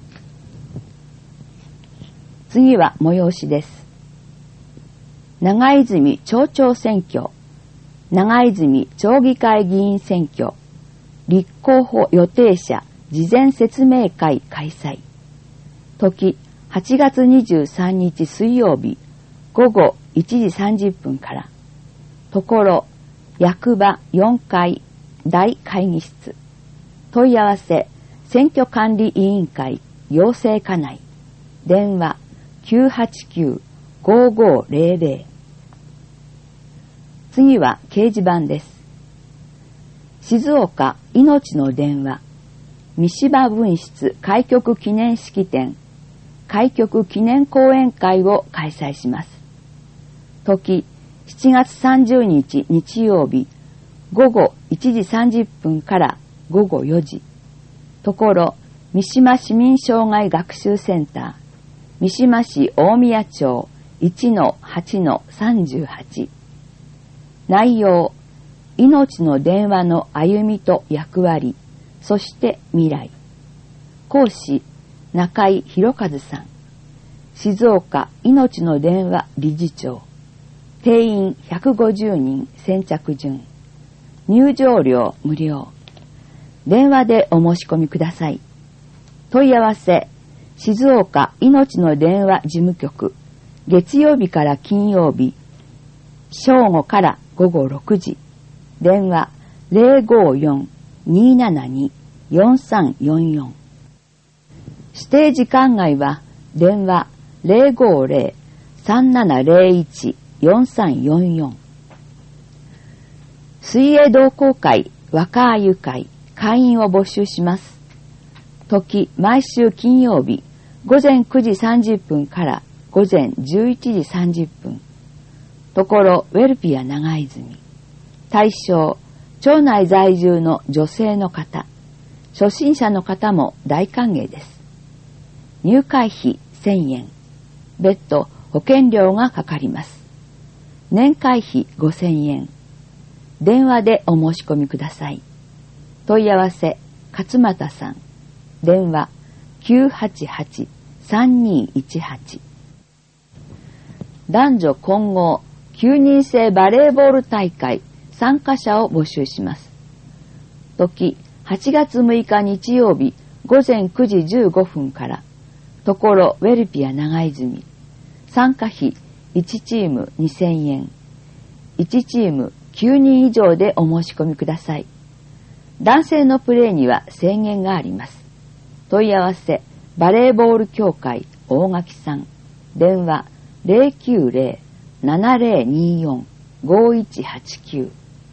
次は催しです。長泉町長選挙、長泉町議会議員選挙、立候補予定者事前説明会開催。時、はちがつにじゅうさんにち水曜日、ごごいちじさんじゅっぷんから。ところ、役場よんかい大会議室。問い合わせ、選挙管理委員会養成課内。電話きゅうはちきゅう ごごぜろぜろ。次は掲示板です。静岡いのちの電話三島分室開局記念式典、開局記念講演会を開催します。時、しちがつさんじゅうにち日曜日、ごごいちじさんじゅっぷんからごごよじ。ところ、三島市民障害学習センター、三島市大宮町 いちのはちのさんじゅうはち。内容、命の電話の歩みと役割、そして未来。講師、中井博和さん。静岡命の電話理事長。定員ひゃくごじゅうにん先着順。入場料無料。電話でお申し込みください。問い合わせ、静岡命の電話事務局、月曜日から金曜日、正午からごごろくじ。電話 ゼロごよん にーななに よんさんよんよん。指定時間外は電話 ゼロごゼロ さんななゼロいち よんさんよんよん。水泳同好会若あゆ会会員を募集します。時、毎週金曜日、午前くじさんじゅっぷんから午前じゅういちじさんじゅっぷん。ところ、ウェルピア長泉。対象、町内在住の女性の方、初心者の方も大歓迎です。入会費せんえん、別途保険料がかかります。年会費ごせんえん。電話でお申し込みください。問い合わせ、勝又さん。電話 きゅうはちはち さんにいちはち。男女混合きゅうにん制バレーボール大会参加者を募集します。時、はちがつむいか日曜日午前くじじゅうごふんから、ところウェルピア長泉。参加費いちチームにせんえん。いちチームきゅうにん以上でお申し込みください。男性のプレーには制限があります。問い合わせ、バレーボール協会大垣さん。電話 ゼロきゅうゼロ ななゼロによん ごいちはちきゅう。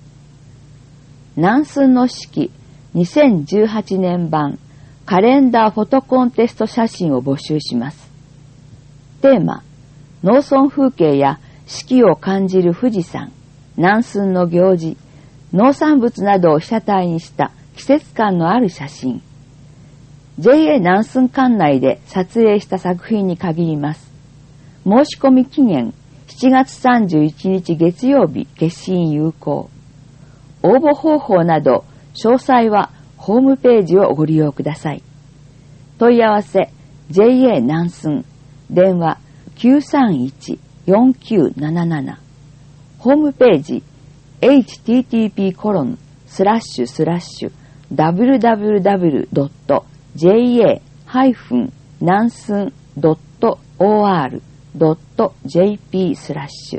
南寸の式にせんじゅうはちねん版カレンダーフォトコンテスト写真を募集します。テーマ、農村風景や四季を感じる富士山、南寸の行事、農産物などを被写体にした季節感のある写真。ジェイエー 南寸管内で撮影した作品に限ります。申し込み期限しちがつさんじゅういちにち月曜日消印有効。応募方法など詳細はホームページをご利用ください。問い合わせ ジェイエー 南寸電話 きゅうさんいち よんきゅうなななな。ホームページ エイチティーティーピーコロンスラッシュスラッシュダブリューダブリューダブリュードットジェイエー 南寸 ドットオーアール ドットジェーピー スラッシュ。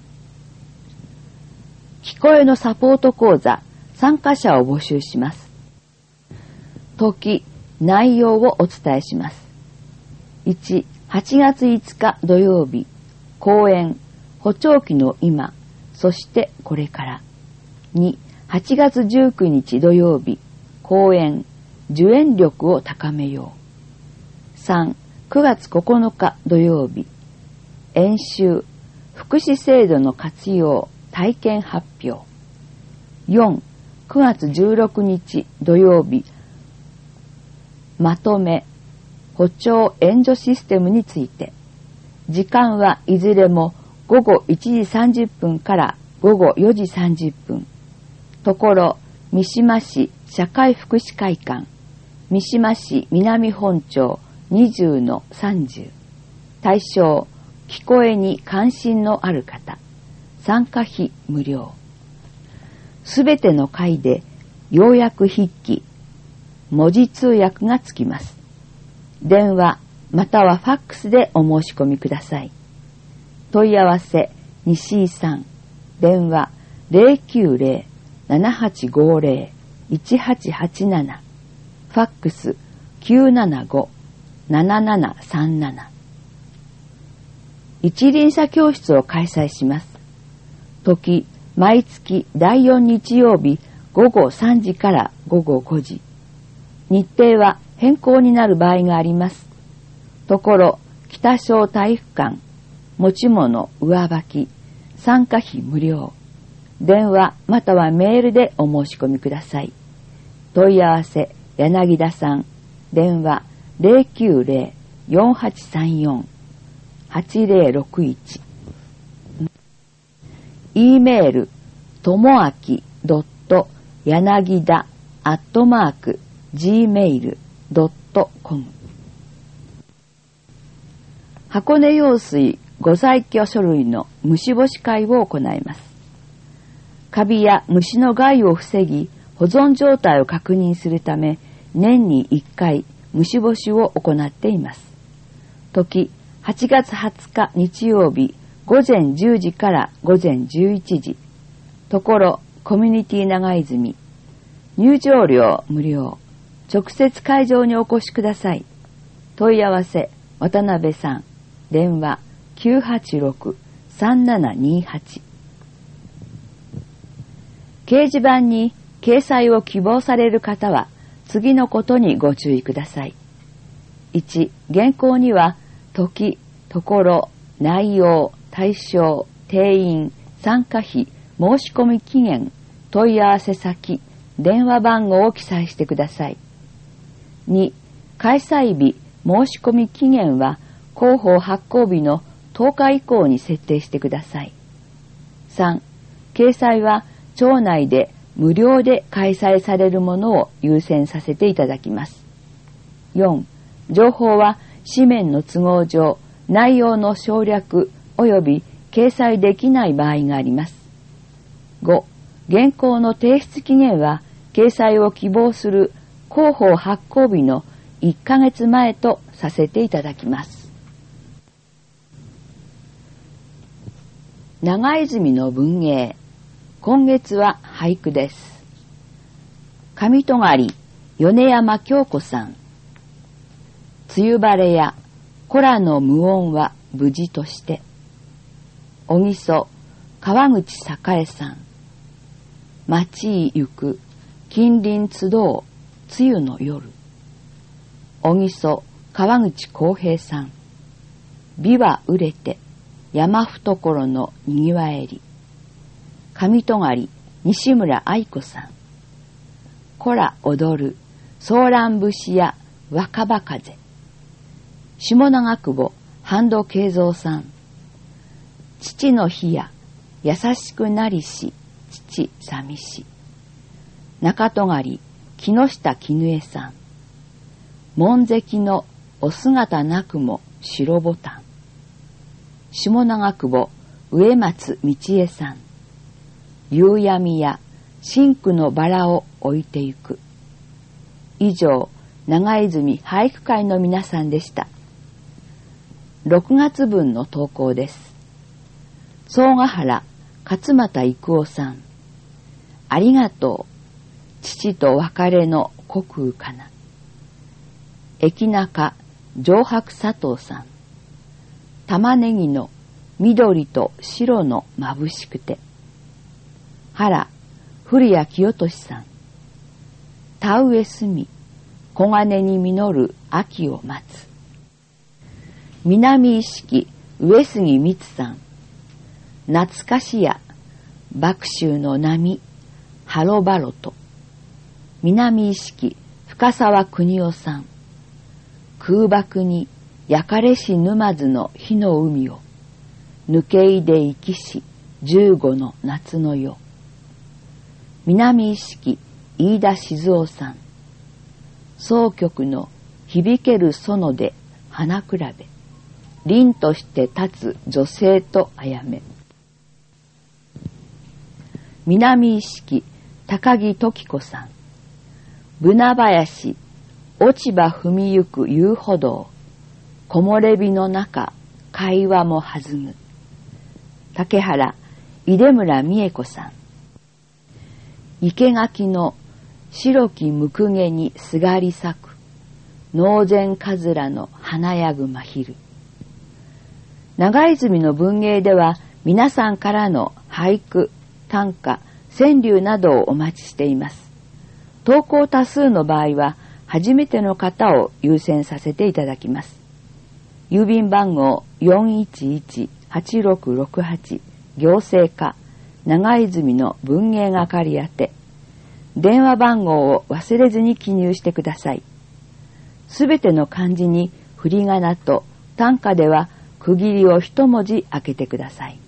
聞こえのサポート講座参加者を募集します。時、内容をお伝えします。いち、はちがついつか土曜日、講演、補聴器の今、そしてこれから。に、はちがつじゅうくにち土曜日、講演、受援力を高めよう。さん、くがつここのか土曜日、演習、福祉制度の活用、体験発表。よん、くがつじゅうろくにち土曜日、まとめ、補聴援助システムについて。時間はいずれもごごいちじさんじゅっぷんからごごよじさんじゅっぷん。ところ、三島市社会福祉会館、三島市南本町にじゅうのさんじゅう。対象、聞こえに関心のある方。参加費無料。すべての回で要約筆記、文字通訳がつきます。電話またはファックスでお申し込みください。問い合わせ、西井さん。電話ゼロきゅうゼロ ななはちごゼロ いちはちはちなな。ファックスきゅうななご ななななさんなな。一輪車教室を開催します。時、毎月だいよん日曜日ごごさんじからごごごじ。 日程は変更になる場合があります。ところ、北小体育館、持ち物、上履き、参加費無料。電話またはメールでお申し込みください。問い合わせ、柳田さん。電話 ゼロきゅうゼロ よんはちさんよん はちゼロろくいち。E メール、ともあき .柳田 アットマーク ジーメール ドットコム。箱根用水ご在居書類の虫干し会を行います。カビや虫の害を防ぎ、保存状態を確認するため、年にいっかい虫干しを行っています。時、はちがつはつか日曜日、ごぜんじゅうじからごぜんじゅういちじ。ところ、コミュニティ長泉。入場料無料。直接会場にお越しください。問い合わせ、渡辺さん。電話 きゅうはちろく さんななにはち。掲示板に掲載を希望される方は、次のことにご注意ください。いち、原稿には、時、ところ、内容、対象、定員、参加費、申し込み期限、問い合わせ先、電話番号を記載してください。に、開催日、申し込み期限は、広報発行日のとおか以降に設定してください。さん、掲載は町内で無料で開催されるものを優先させていただきます。よん、情報は紙面の都合上、内容の省略及び掲載できない場合があります。ご、原稿の提出期限は掲載を希望する広報発行日のいっかげつまえとさせていただきます。長泉の文芸。今月は俳句です。上戸狩米山京子さん。梅雨晴れや子らの無音は無事として。おぎそ川口栄さん。町行く近隣集う梅雨の夜。おぎそ川口浩平さん。美は売れて山懐のにぎわえり。上戸狩西村愛子さん。こら踊るソーラン節や若葉風。下長久保半藤慶三さん。父の日や優しくなりし父寂し。中戸狩木下絹江さん。門跡のお姿なくも白ボタン。下長久保植松道恵さん。夕闇や真紅のバラを置いてゆく。以上、長泉俳句会の皆さんでした。ろくがつ分の投稿です。総ヶ原勝又育夫さん。ありがとう。父と別れの虚空かな。駅中上白佐藤さん。玉ねぎの緑と白の眩しくて。原古谷清俊さん。田植え澄黄金に実る秋を待つ。南意識上杉光さん。懐かしや麦秋の波ハロバロと。南意識深沢邦夫さん。空爆に焼かれし沼津の火の海を抜けいで生きし十五の夏の夜。南意識飯田静夫さん。箏曲の響ける園で花比べ。凛として立つ女性とあやめ。南意識高木時子さん。ブナ林落ち葉踏みゆく遊歩道。木漏れ日の中会話も弾む。竹原出村美恵子さん。生垣の白きむくげにすがり咲く農前かずらの華やぐ真昼。長泉の文芸では皆さんからの俳句、短歌、川柳などをお待ちしています。投稿多数の場合は初めての方を優先させていただきます。郵便番号 よんいちいちはちろくろくはち 行政課長泉の文芸係宛て。電話番号を忘れずに記入してください。すべての漢字に振り仮名と短歌では区切りを一文字開けてください。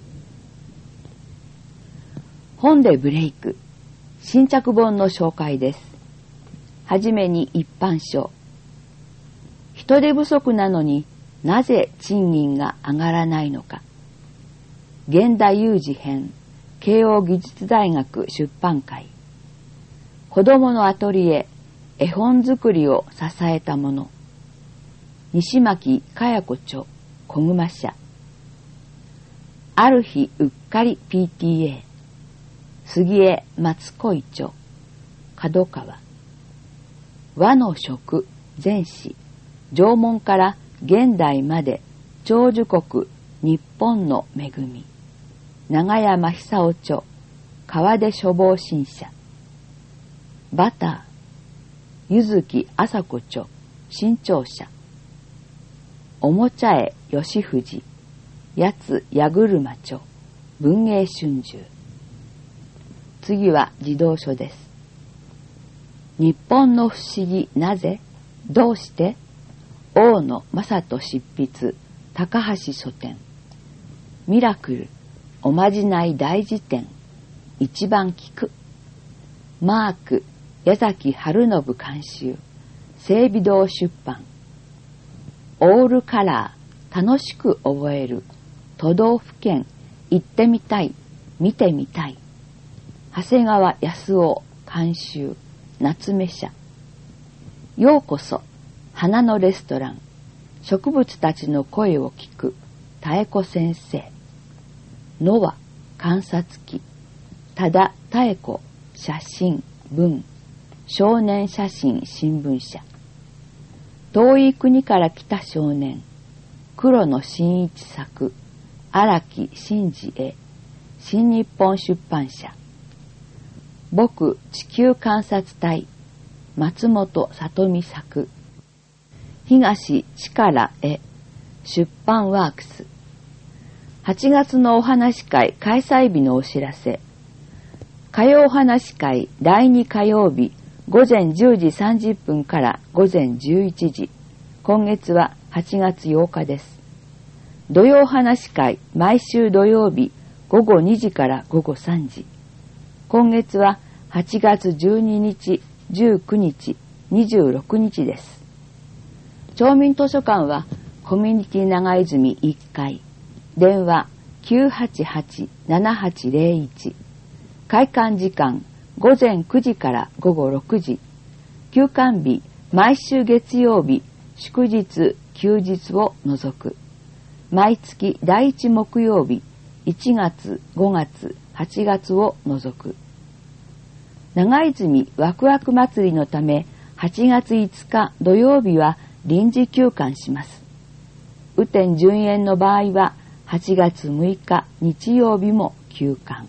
本でブレイク。新着本の紹介です。はじめに一般書。人手不足なのになぜ賃金が上がらないのか。現代有事編。慶応義塾大学出版会。子どものアトリエ、絵本作りを支えたもの。西巻かや子著、小熊社。ある日うっかり ピーティーエー。杉江松恋著、角川。和の食、全史。縄文から現代まで長寿国、日本の恵み。長山久夫著、川出処方新社。バター、柚木麻子著、新潮社。おもちゃ絵吉藤、八津矢車著、文芸春秋。次は児童書です。日本の不思議なぜどうして大野正人執筆、高橋書店。ミラクルおまじない大辞典、一番聞く。マーク矢崎春信監修、整備堂出版。オールカラー楽しく覚える、都道府県行ってみたい見てみたい。長谷川康夫監修、夏目社。ようこそ花のレストラン、植物たちの声を聞く、妙子先生。ノワ観察記、多田妙子写真文、少年写真新聞社。遠い国から来た少年、黒野真一作、荒木真治絵、新日本出版社。僕地球観察隊、松本里美作、東力絵、出版ワークス。はちがつのお話会開催日のお知らせ。火曜お話会だいに火曜日午前じゅうじさんじゅっぷんから午前じゅういちじ。今月ははちがつようかです。土曜お話会毎週土曜日ごごにじからごごさんじ。今月ははちがつじゅうににち、じゅうくにち、にじゅうろくにちです。町民図書館はコミュニティ長泉いっかい。電話 きゅうはちはち ななはちゼロいち。開館時間ごぜんくじからごごろくじ。休館日毎週月曜日、祝日、休日を除く。毎月だいいち木曜日、いちがつ、ごがつ、はちがつを除く。長泉ワクワク祭りのためはちがついつか土曜日は臨時休館します。雨天順延の場合ははちがつむいか日曜日も休館。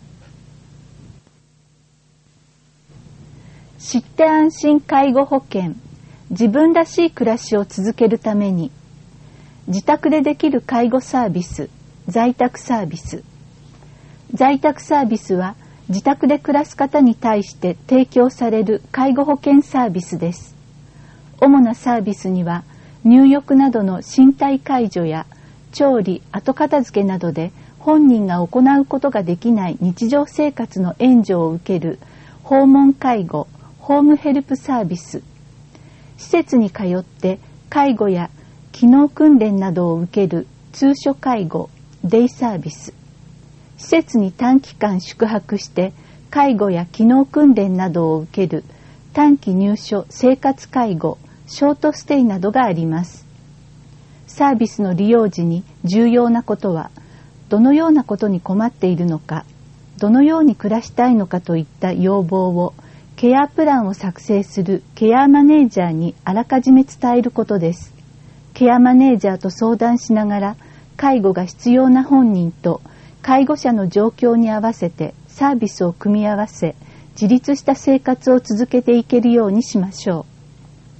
知って安心介護保険。自分らしい暮らしを続けるために、自宅でできる介護サービス、在宅サービス。在宅サービスは自宅で暮らす方に対して提供される介護保険サービスです。主なサービスには入浴などの身体介助や調理、後片付けなどで本人が行うことができない日常生活の援助を受ける訪問介護、ホームヘルプサービス。施設に通って介護や機能訓練などを受ける通所介護、デイサービス。施設に短期間宿泊して介護や機能訓練などを受ける短期入所生活介護、ショートステイなどがあります。サービスの利用時に重要なことは、どのようなことに困っているのか、どのように暮らしたいのかといった要望をケアプランを作成するケアマネージャーにあらかじめ伝えることです。ケアマネージャーと相談しながら、介護が必要な本人と介護者の状況に合わせてサービスを組み合わせ、自立した生活を続けていけるようにしましょう。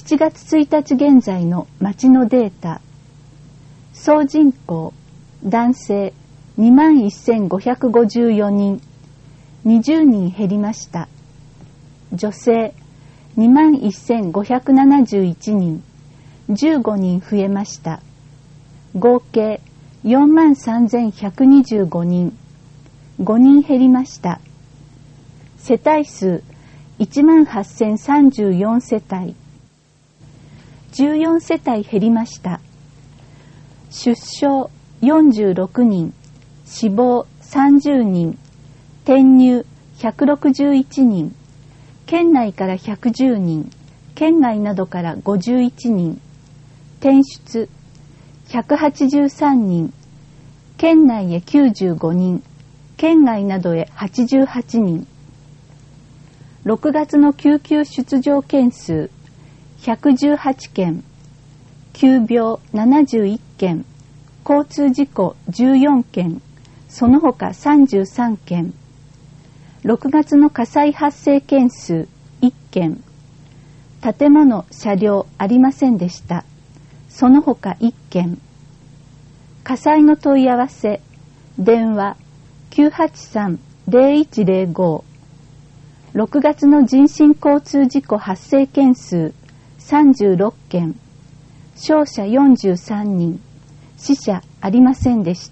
しちがつついたち現在の町のデータ。総人口、男性 にまんせんごひゃくごじゅうよにん、にじゅうにん減りました。女性 にまんせんごひゃくななじゅういちにん、じゅうごにん増えました。合計 よんまんさんぜんひゃくにじゅうごにん、ごにん減りました。世帯数 いちまんはっせんさんじゅうよん 世帯、じゅうよん世帯減りました。出生よんじゅうろくにん、死亡さんじゅうにん、転入ひゃくろくじゅういちにん、県内からひゃくじゅうにん、県外などからごじゅういちにん、転出ひゃくはちじゅうさんにん、県内へきゅうじゅうごにん、県外などへはちじゅうはちにん。ろくがつの救急出場件数ひゃくじゅうはちけん、急病ななじゅういっけん、交通事故じゅうよんけん、その他さんじゅうさんけん。ろくがつの火災発生件数いっけん、建物・車両ありませんでした。その他いっけん。火災の問い合わせ、電話 きゅうはちさん ゼロいちゼロご。ろくがつの人身交通事故発生件数さんじゅうろっけん、傷者よんじゅうさんにん、死者ありませんでした。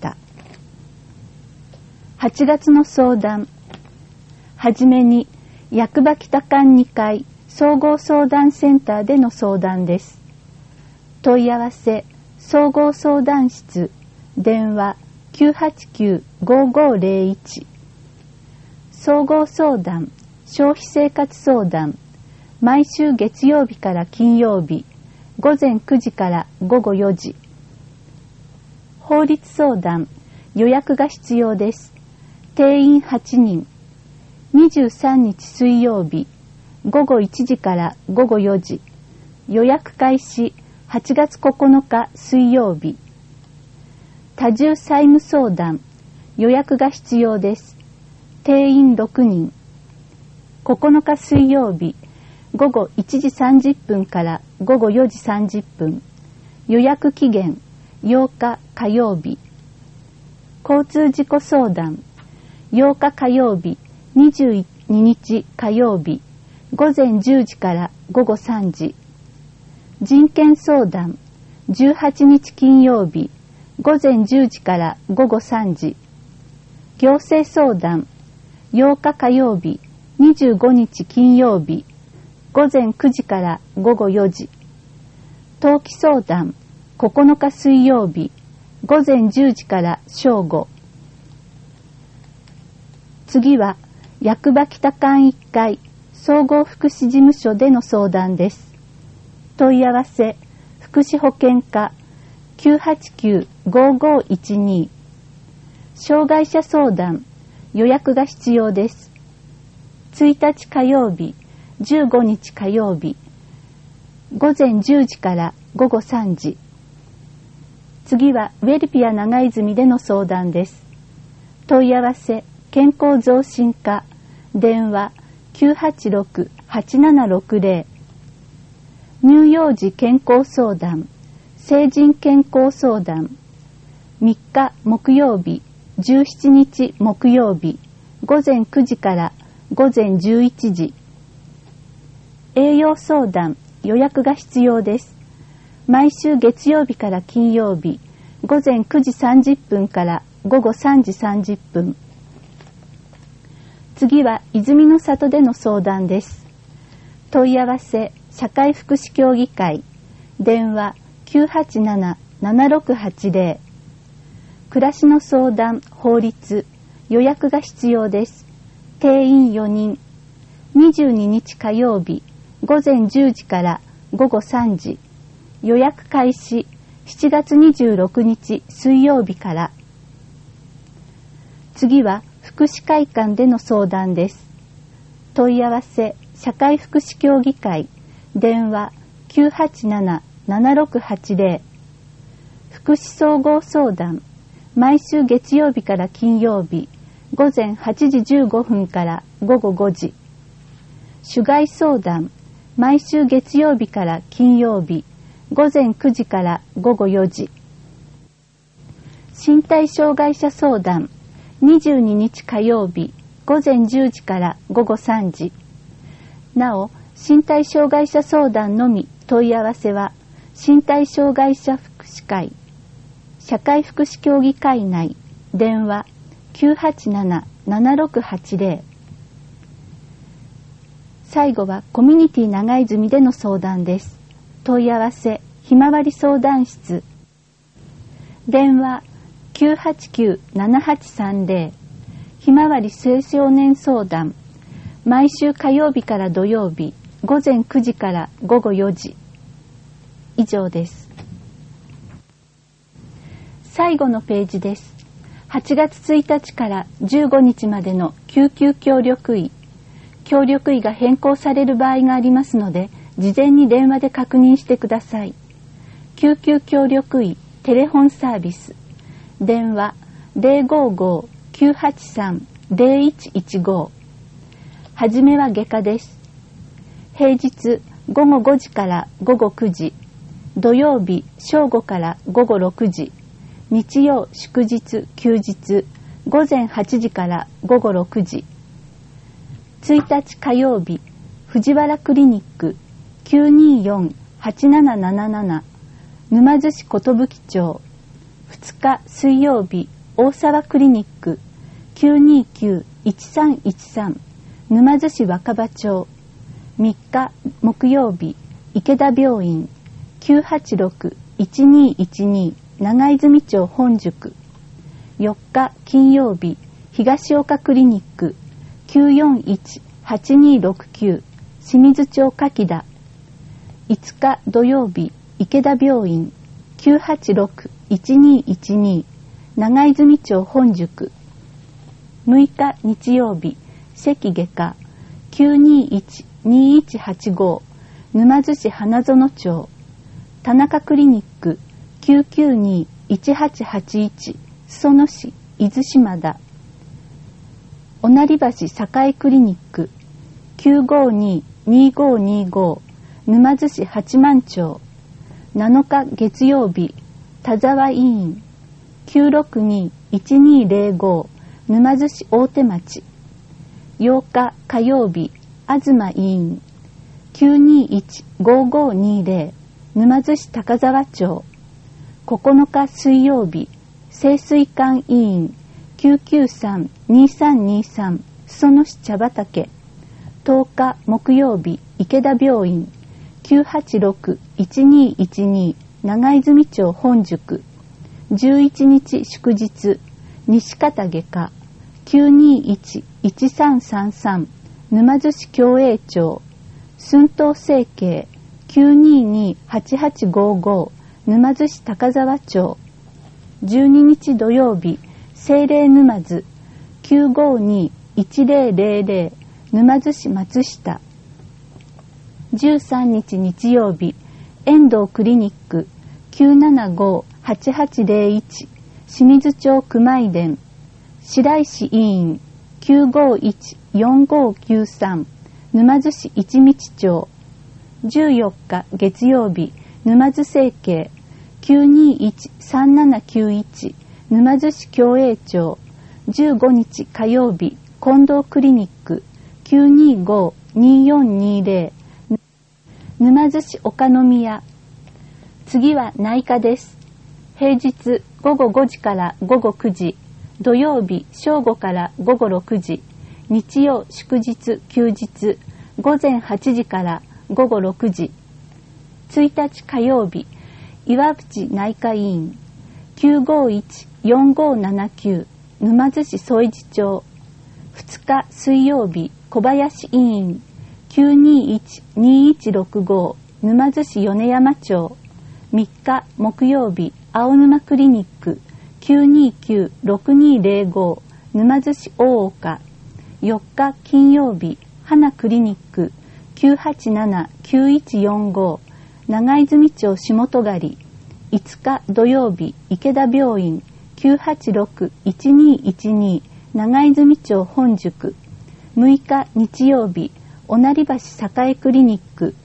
はちがつの相談。はじめに役場北館にかい総合相談センターでの相談です。問い合わせ総合相談室、電話 きゅうはちきゅう ごーごーゼロいち。総合相談消費生活相談、毎週月曜日から金曜日、ごぜんくじからごごよじ。法律相談、予約が必要です。定員はちにん。にじゅうさんにち水曜日、ごごいちじからごごよじ。予約開始はちがつここのか水曜日。多重債務相談、予約が必要です。定員ろくにん。ここのか水曜日、ごごいちじさんじゅっぷんからごごよじさんじゅっぷん。予約期限ようか火曜日。交通事故相談、ようか火曜日、にじゅうににち火曜日、ごぜんじゅうじからごごさんじ。人権相談、じゅうはちにち金曜日、ごぜんじゅうじからごごさんじ。行政相談、ようか火曜日、にじゅうごにち金曜日、ごぜんくじからごごよじ。登記相談、ここのか水曜日、ごぜんじゅうじから正午。次は、役場北館いっかい総合福祉事務所での相談です。問い合わせ、福祉保健課 きゅうはちきゅう ごーごーいちに。障害者相談、予約が必要です。ついたち火曜日、じゅうごにち火曜日、ごぜんじゅうじからごごさんじ。次はウェルピア長泉での相談です。問い合わせ、健康増進課、電話 きゅうはちろく はちななろくゼロ。乳幼児健康相談、成人健康相談、みっか木曜日、じゅうしちにち木曜日、ごぜんくじからごぜんじゅういちじ。栄養相談、予約が必要です。毎週月曜日から金曜日、ごぜんくじさんじゅっぷんからごごさんじさんじゅっぷん。次は泉の里での相談です。問い合わせ、社会福祉協議会、電話 きゅうはちなな ななろくはちゼロ。暮らしの相談、法律、予約が必要です。定員よにん。にじゅうににち火曜日、ごぜんじゅうじからごごさんじ。予約開始しちがつにじゅうろくにち水曜日から。次は福祉会館での相談です。問い合わせ、社会福祉協議会、電話 きゅうはちなな ななろくはちゼロ。福祉総合相談、毎週月曜日から金曜日、ごぜんはちじじゅうごふんからごごごじ。主害相談、 毎週月曜日から金曜日、ごぜんくじからごごよじ。身体障害者相談、にじゅうににち火曜日、ごぜんじゅうじからごごさんじ。なお、身体障害者相談のみ問い合わせは、身体障害者福祉会、社会福祉協議会内、電話 きゅうはちなな ななろくはちぜろ。最後はコミュニティ長泉での相談です。問い合わせ、ひまわり相談室。電話 きゅうはちきゅう ななはちさんぜろ。ひまわり青少年相談。毎週火曜日から土曜日、ごぜんくじからごごよじ。以上です。最後のページです。はちがつついたちからじゅうごにちまでの救急協力医。協力医が変更される場合がありますので、事前に電話で確認してください。救急協力医テレフォンサービス。電話 ゼロごご きゅうはちさん ゼロいちいちご。はじめは外科です。平日ごごごじからごごくじ。土曜日正午からごごろくじ。日曜祝日休日ごぜんはちじからごごろくじ。ついたち火曜日藤原クリニック きゅうにーよん はちなななななな 沼津市寿町。ふつか水曜日大沢クリニック きゅうにーきゅう いちさんいちさん 沼津市若葉町。みっか木曜日池田病院 きゅうはちろく いちにーいちに長泉町本宿。よっか金曜日東岡クリニック きゅうよんいち はちにーろくきゅう 清水町柿田。いつか土曜日池田病院 きゅうはちろく いちにーいちに長泉町本宿。むいか日曜日関外科 きゅうにーいち にーいちはちご 沼津市花園町。田中クリニック きゅうきゅうにー いちはちはちいち 裾野市伊豆島田。おなり橋栄クリニック きゅうごにー にーごにーご 沼津市八幡町。なのか月曜日田沢医院 きゅうろくにー いちにーぜろご 沼津市大手町。ようか火曜日東医院 きゅうにーいち ごごにーぜろ 沼津市高沢町。ここのか水曜日清水館医院 きゅうきゅうさん にーさんにーさん 裾野市茶畑。とおか木曜日池田病院 きゅうはちろく いちにーいちに長泉町本宿。じゅういちにち祝日西方外科 きゅうにーいち いちさんさんさん 沼津市共栄町。寸東整形 きゅうにーにー はちはちごご 沼津市高沢町。じゅうににち土曜日聖霊沼津 きゅうごにー いちぜろぜろぜろ 沼津市松下。じゅうさんにち日曜日遠藤クリニック きゅうななご はちはちぜろいち 清水町熊井田。白石医院 きゅうごいち よんごきゅうさん 沼津市一道町。じゅうよっか月曜日沼津整形 きゅうにーいち さんななきゅういち 沼津市共栄町。じゅうごにち火曜日近藤クリニック きゅうにーご にーよんにーぜろ 沼津市岡宮。次は内科です。平日ごごごじからごごくじ。土曜日正午からごごろくじ。日曜祝日休日ごぜんはちじからごごろくじ。ついたち火曜日岩淵内科医院 きゅうごいち よんごななきゅう 沼津市添地町。ふつか水曜日小林医院 きゅうにーいち にーいちろくご 沼津市米山町。みっか木曜日青沼クリニック きゅうにーきゅう ろくにーぜろご 沼津市大岡。よっか金曜日花クリニック きゅうはちなな きゅういちよんご 長泉町下戸狩。いつか土曜日池田病院 きゅうはちろく いちにーいちに長泉町本宿。むいか日曜日おなり橋栄クリニック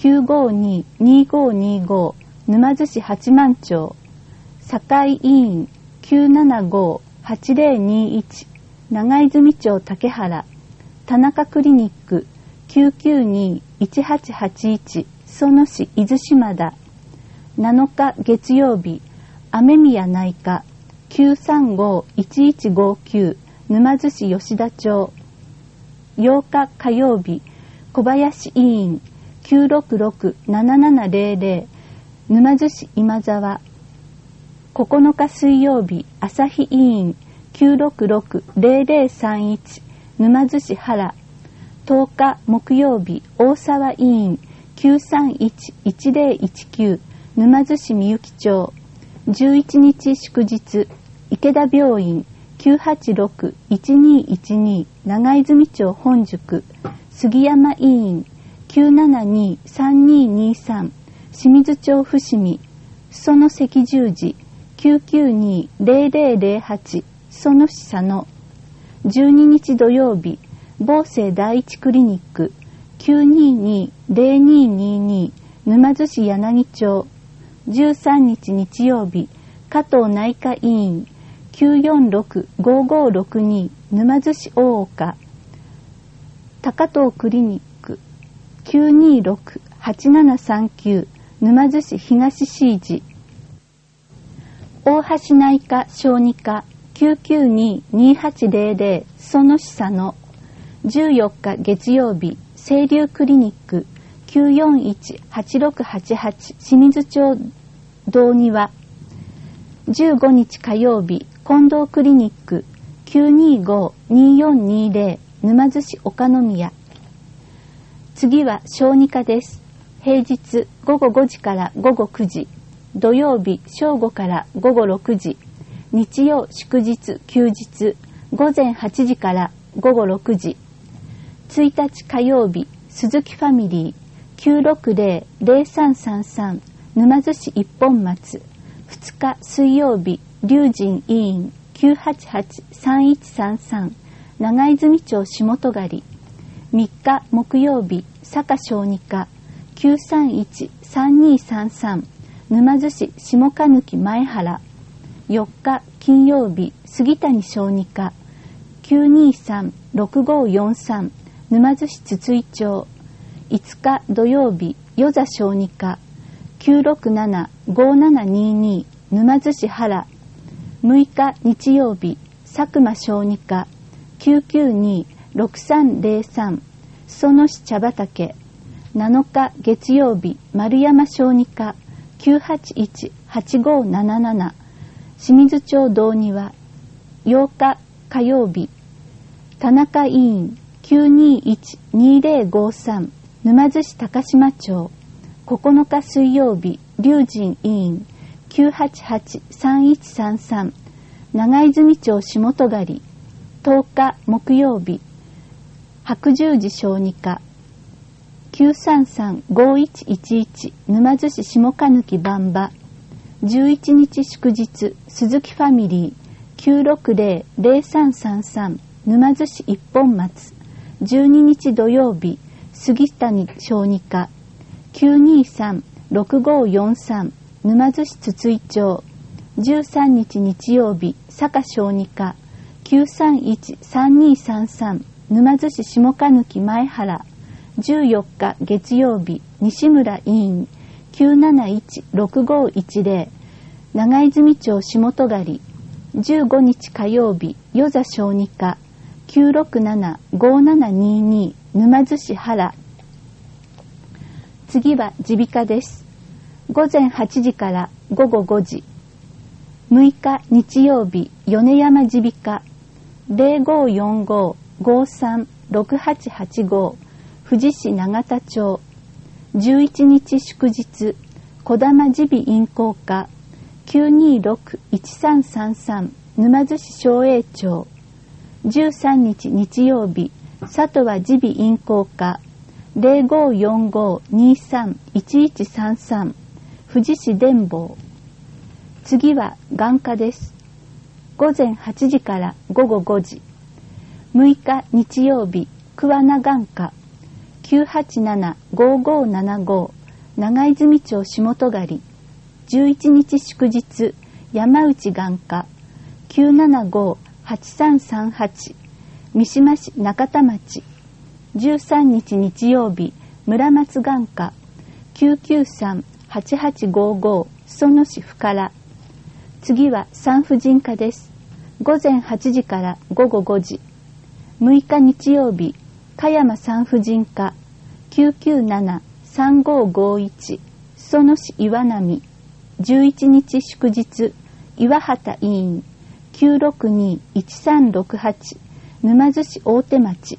きゅうごににごにご沼津市八幡町堺委員きゅうななごはちぜろにいち長泉町竹原田中クリニックきゅうきゅうにいちはちはちいち裾野市伊豆島田なのか月曜日雨宮内科きゅうさんごいちいちごきゅう沼津市吉田町ようか火曜日小林委員きゅうろくろくななななぜろぜろ沼津市今沢ここのか水曜日朝日委員きゅうろくろくぜろぜろさんいち沼津市原とおか木曜日大沢委員きゅうさんいちいちぜろいちきゅう沼津市みゆき町じゅういちにち祝日池田病院きゅうはちろくいちにいちに長泉町本宿杉山委員きゅうななにさんににさん清水町伏見裾野赤十字きゅうきゅうにぜろぜろぜろはち裾野市佐野じゅうににち土曜日房生第一クリニックきゅうににぜろににに沼津市柳町じゅうさんにち日曜日加藤内科委員きゅうよんろくごごろくに沼津市大岡高藤クリニックきゅうにろくはちななさんきゅう沼津市東市寺大橋内科小児科きゅうきゅうににはちぜろぜろ裾野市佐野じゅうよっか月曜日清流クリニックきゅうよんいちはちろくはちはち清水町道庭じゅうごにち火曜日近藤クリニックきゅうにごによんにぜろ沼津市岡宮次は小児科です。平日ごごごじからごごくじ土曜日正午からごごろくじ日曜祝日休日午前はちじからごごろくじついたち火曜日鈴木ファミリーきゅうろくぜろぜろさんさんさん沼津市一本松ふつか水曜日龍神委員きゅうはちはちさんいちさんさん長泉町下戸狩みっか木曜日坂小児科きゅうさんいちさんにさんさん沼津市下鹿貫前原よっか金曜日杉谷小児科きゅうにさんろくごよんさん沼津市筒井町いつか土曜日与座小児科きゅうろくななごななにに沼津市原むいか日曜日佐久間小児科きゅうきゅうにろくさんぜろさん裾野市茶畑なのか月曜日丸山小児科きゅうはちいちはちごなななな清水町道庭ようか火曜日田中委員きゅうにいちにぜろごさん沼津市高島町ここのか水曜日龍神委員きゅうはちはちさんいちさんさん長泉町下戸狩とおか木曜日白十字小児科きゅうさんさんごいちいちいち沼津市下鹿貫番場じゅういちにち祝日鈴木ファミリーきゅうろくぜろぜろさんさんさん沼津市一本松じゅうににち土曜日杉谷小児科きゅうにさんろくごよんさん沼津市筒井町じゅうさんにち日曜日坂小児科きゅうさんいちさんにさんさん沼津市下鹿貫前原じゅうよっか月曜日西村委員きゅうなないちろくごいちぜろ長泉町下戸狩じゅうごにち火曜日与座小児科きゅうろくななごななにに沼津市原次は耳鼻科です。ごぜんはちじからごごごじむいか日曜日米山耳鼻科ぜろごよんご ごさん ろくはちはちご富士市永田町じゅういちにち祝日小玉耳鼻咽喉科きゅうにろくいちさんさんさん沼津市松栄町じゅうさんにち日曜日佐藤は耳鼻咽喉科ぜろごよんご にさんいちいちさんさん富士市伝坊次は眼科です。ごぜんはちじからごごごじむいか日曜日桑名眼科ききゅうはちなな ごごななご長泉町下戸狩じゅういちにち祝日山内眼科きゅうななご はちさんさんはち三島市中田町じゅうさんにち日曜日村松眼科きゅうきゅうさん はちはちごご裾野市深良。次は産婦人科です。午前はちじから午後ごじ。むいか日曜日香山産婦人科きゅうきゅうなな さんごごいち裾野市岩波。じゅういちにち祝日岩畑医院きゅうろくに いちさんろくはち沼津市大手町。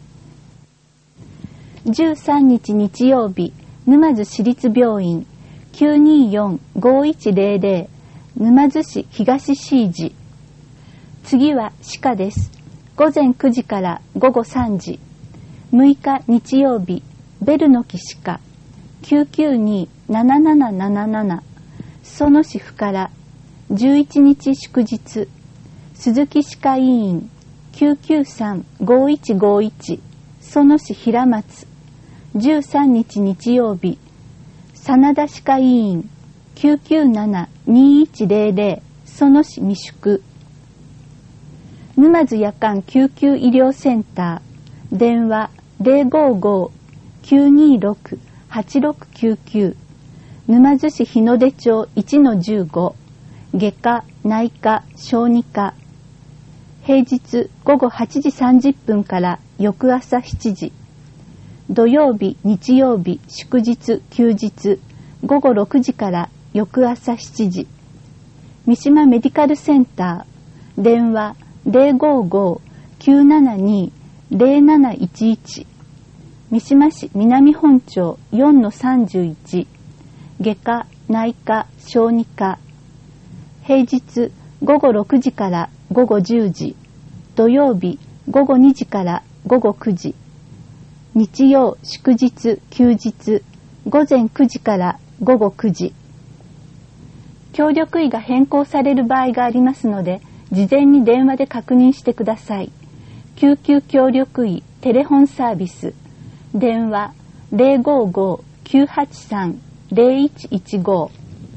じゅうさんにち日曜日沼津市立病院きゅうによん ごいちぜろぜろ沼津市東 C 時。次は歯科です。午前くじから午後さんじ。むいか日曜日ベルの木歯科きゅうきゅうに ななななななな裾野市深良。じゅういちにち祝日鈴木歯科医院きゅうきゅうさん ごいちごいち裾野市平松。じゅうさんにち日曜日真田歯科医院きゅうきゅうなな にいちぜろぜろ裾野市三宿。沼津夜間救急医療センター電話 ゼロごご きゅうにろく はちろくきゅうきゅう 沼津市日の出町 いちのじゅうご 外科内科小児科。平日午後はちじさんじゅっぷんから翌朝しちじ。土曜日日曜日祝日休日午後ろくじから翌朝しちじ。三島メディカルセンター電話 ゼロごご きゅうななに ゼロなないちいち。三島市南本町 よんのさんじゅういち 外科内科小児科。平日午後ろくじから午後じゅうじ。土曜日午後にじから午後くじ。日曜祝日休日午前くじから午後くじ。協力医が変更される場合がありますので、事前に電話で確認してください。救急協力医テレホンサービス電話 ゼロごご きゅうはちさん ゼロいちいちご。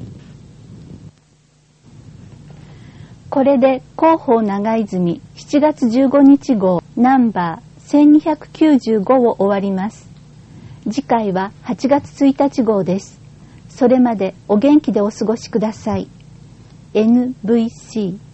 これで広報長泉しちがつじゅうごにち号ナンバーせんにひゃくきゅうじゅうごを終わります。次回ははちがつついたち号です。それまでお元気でお過ごしください。エヌブイシー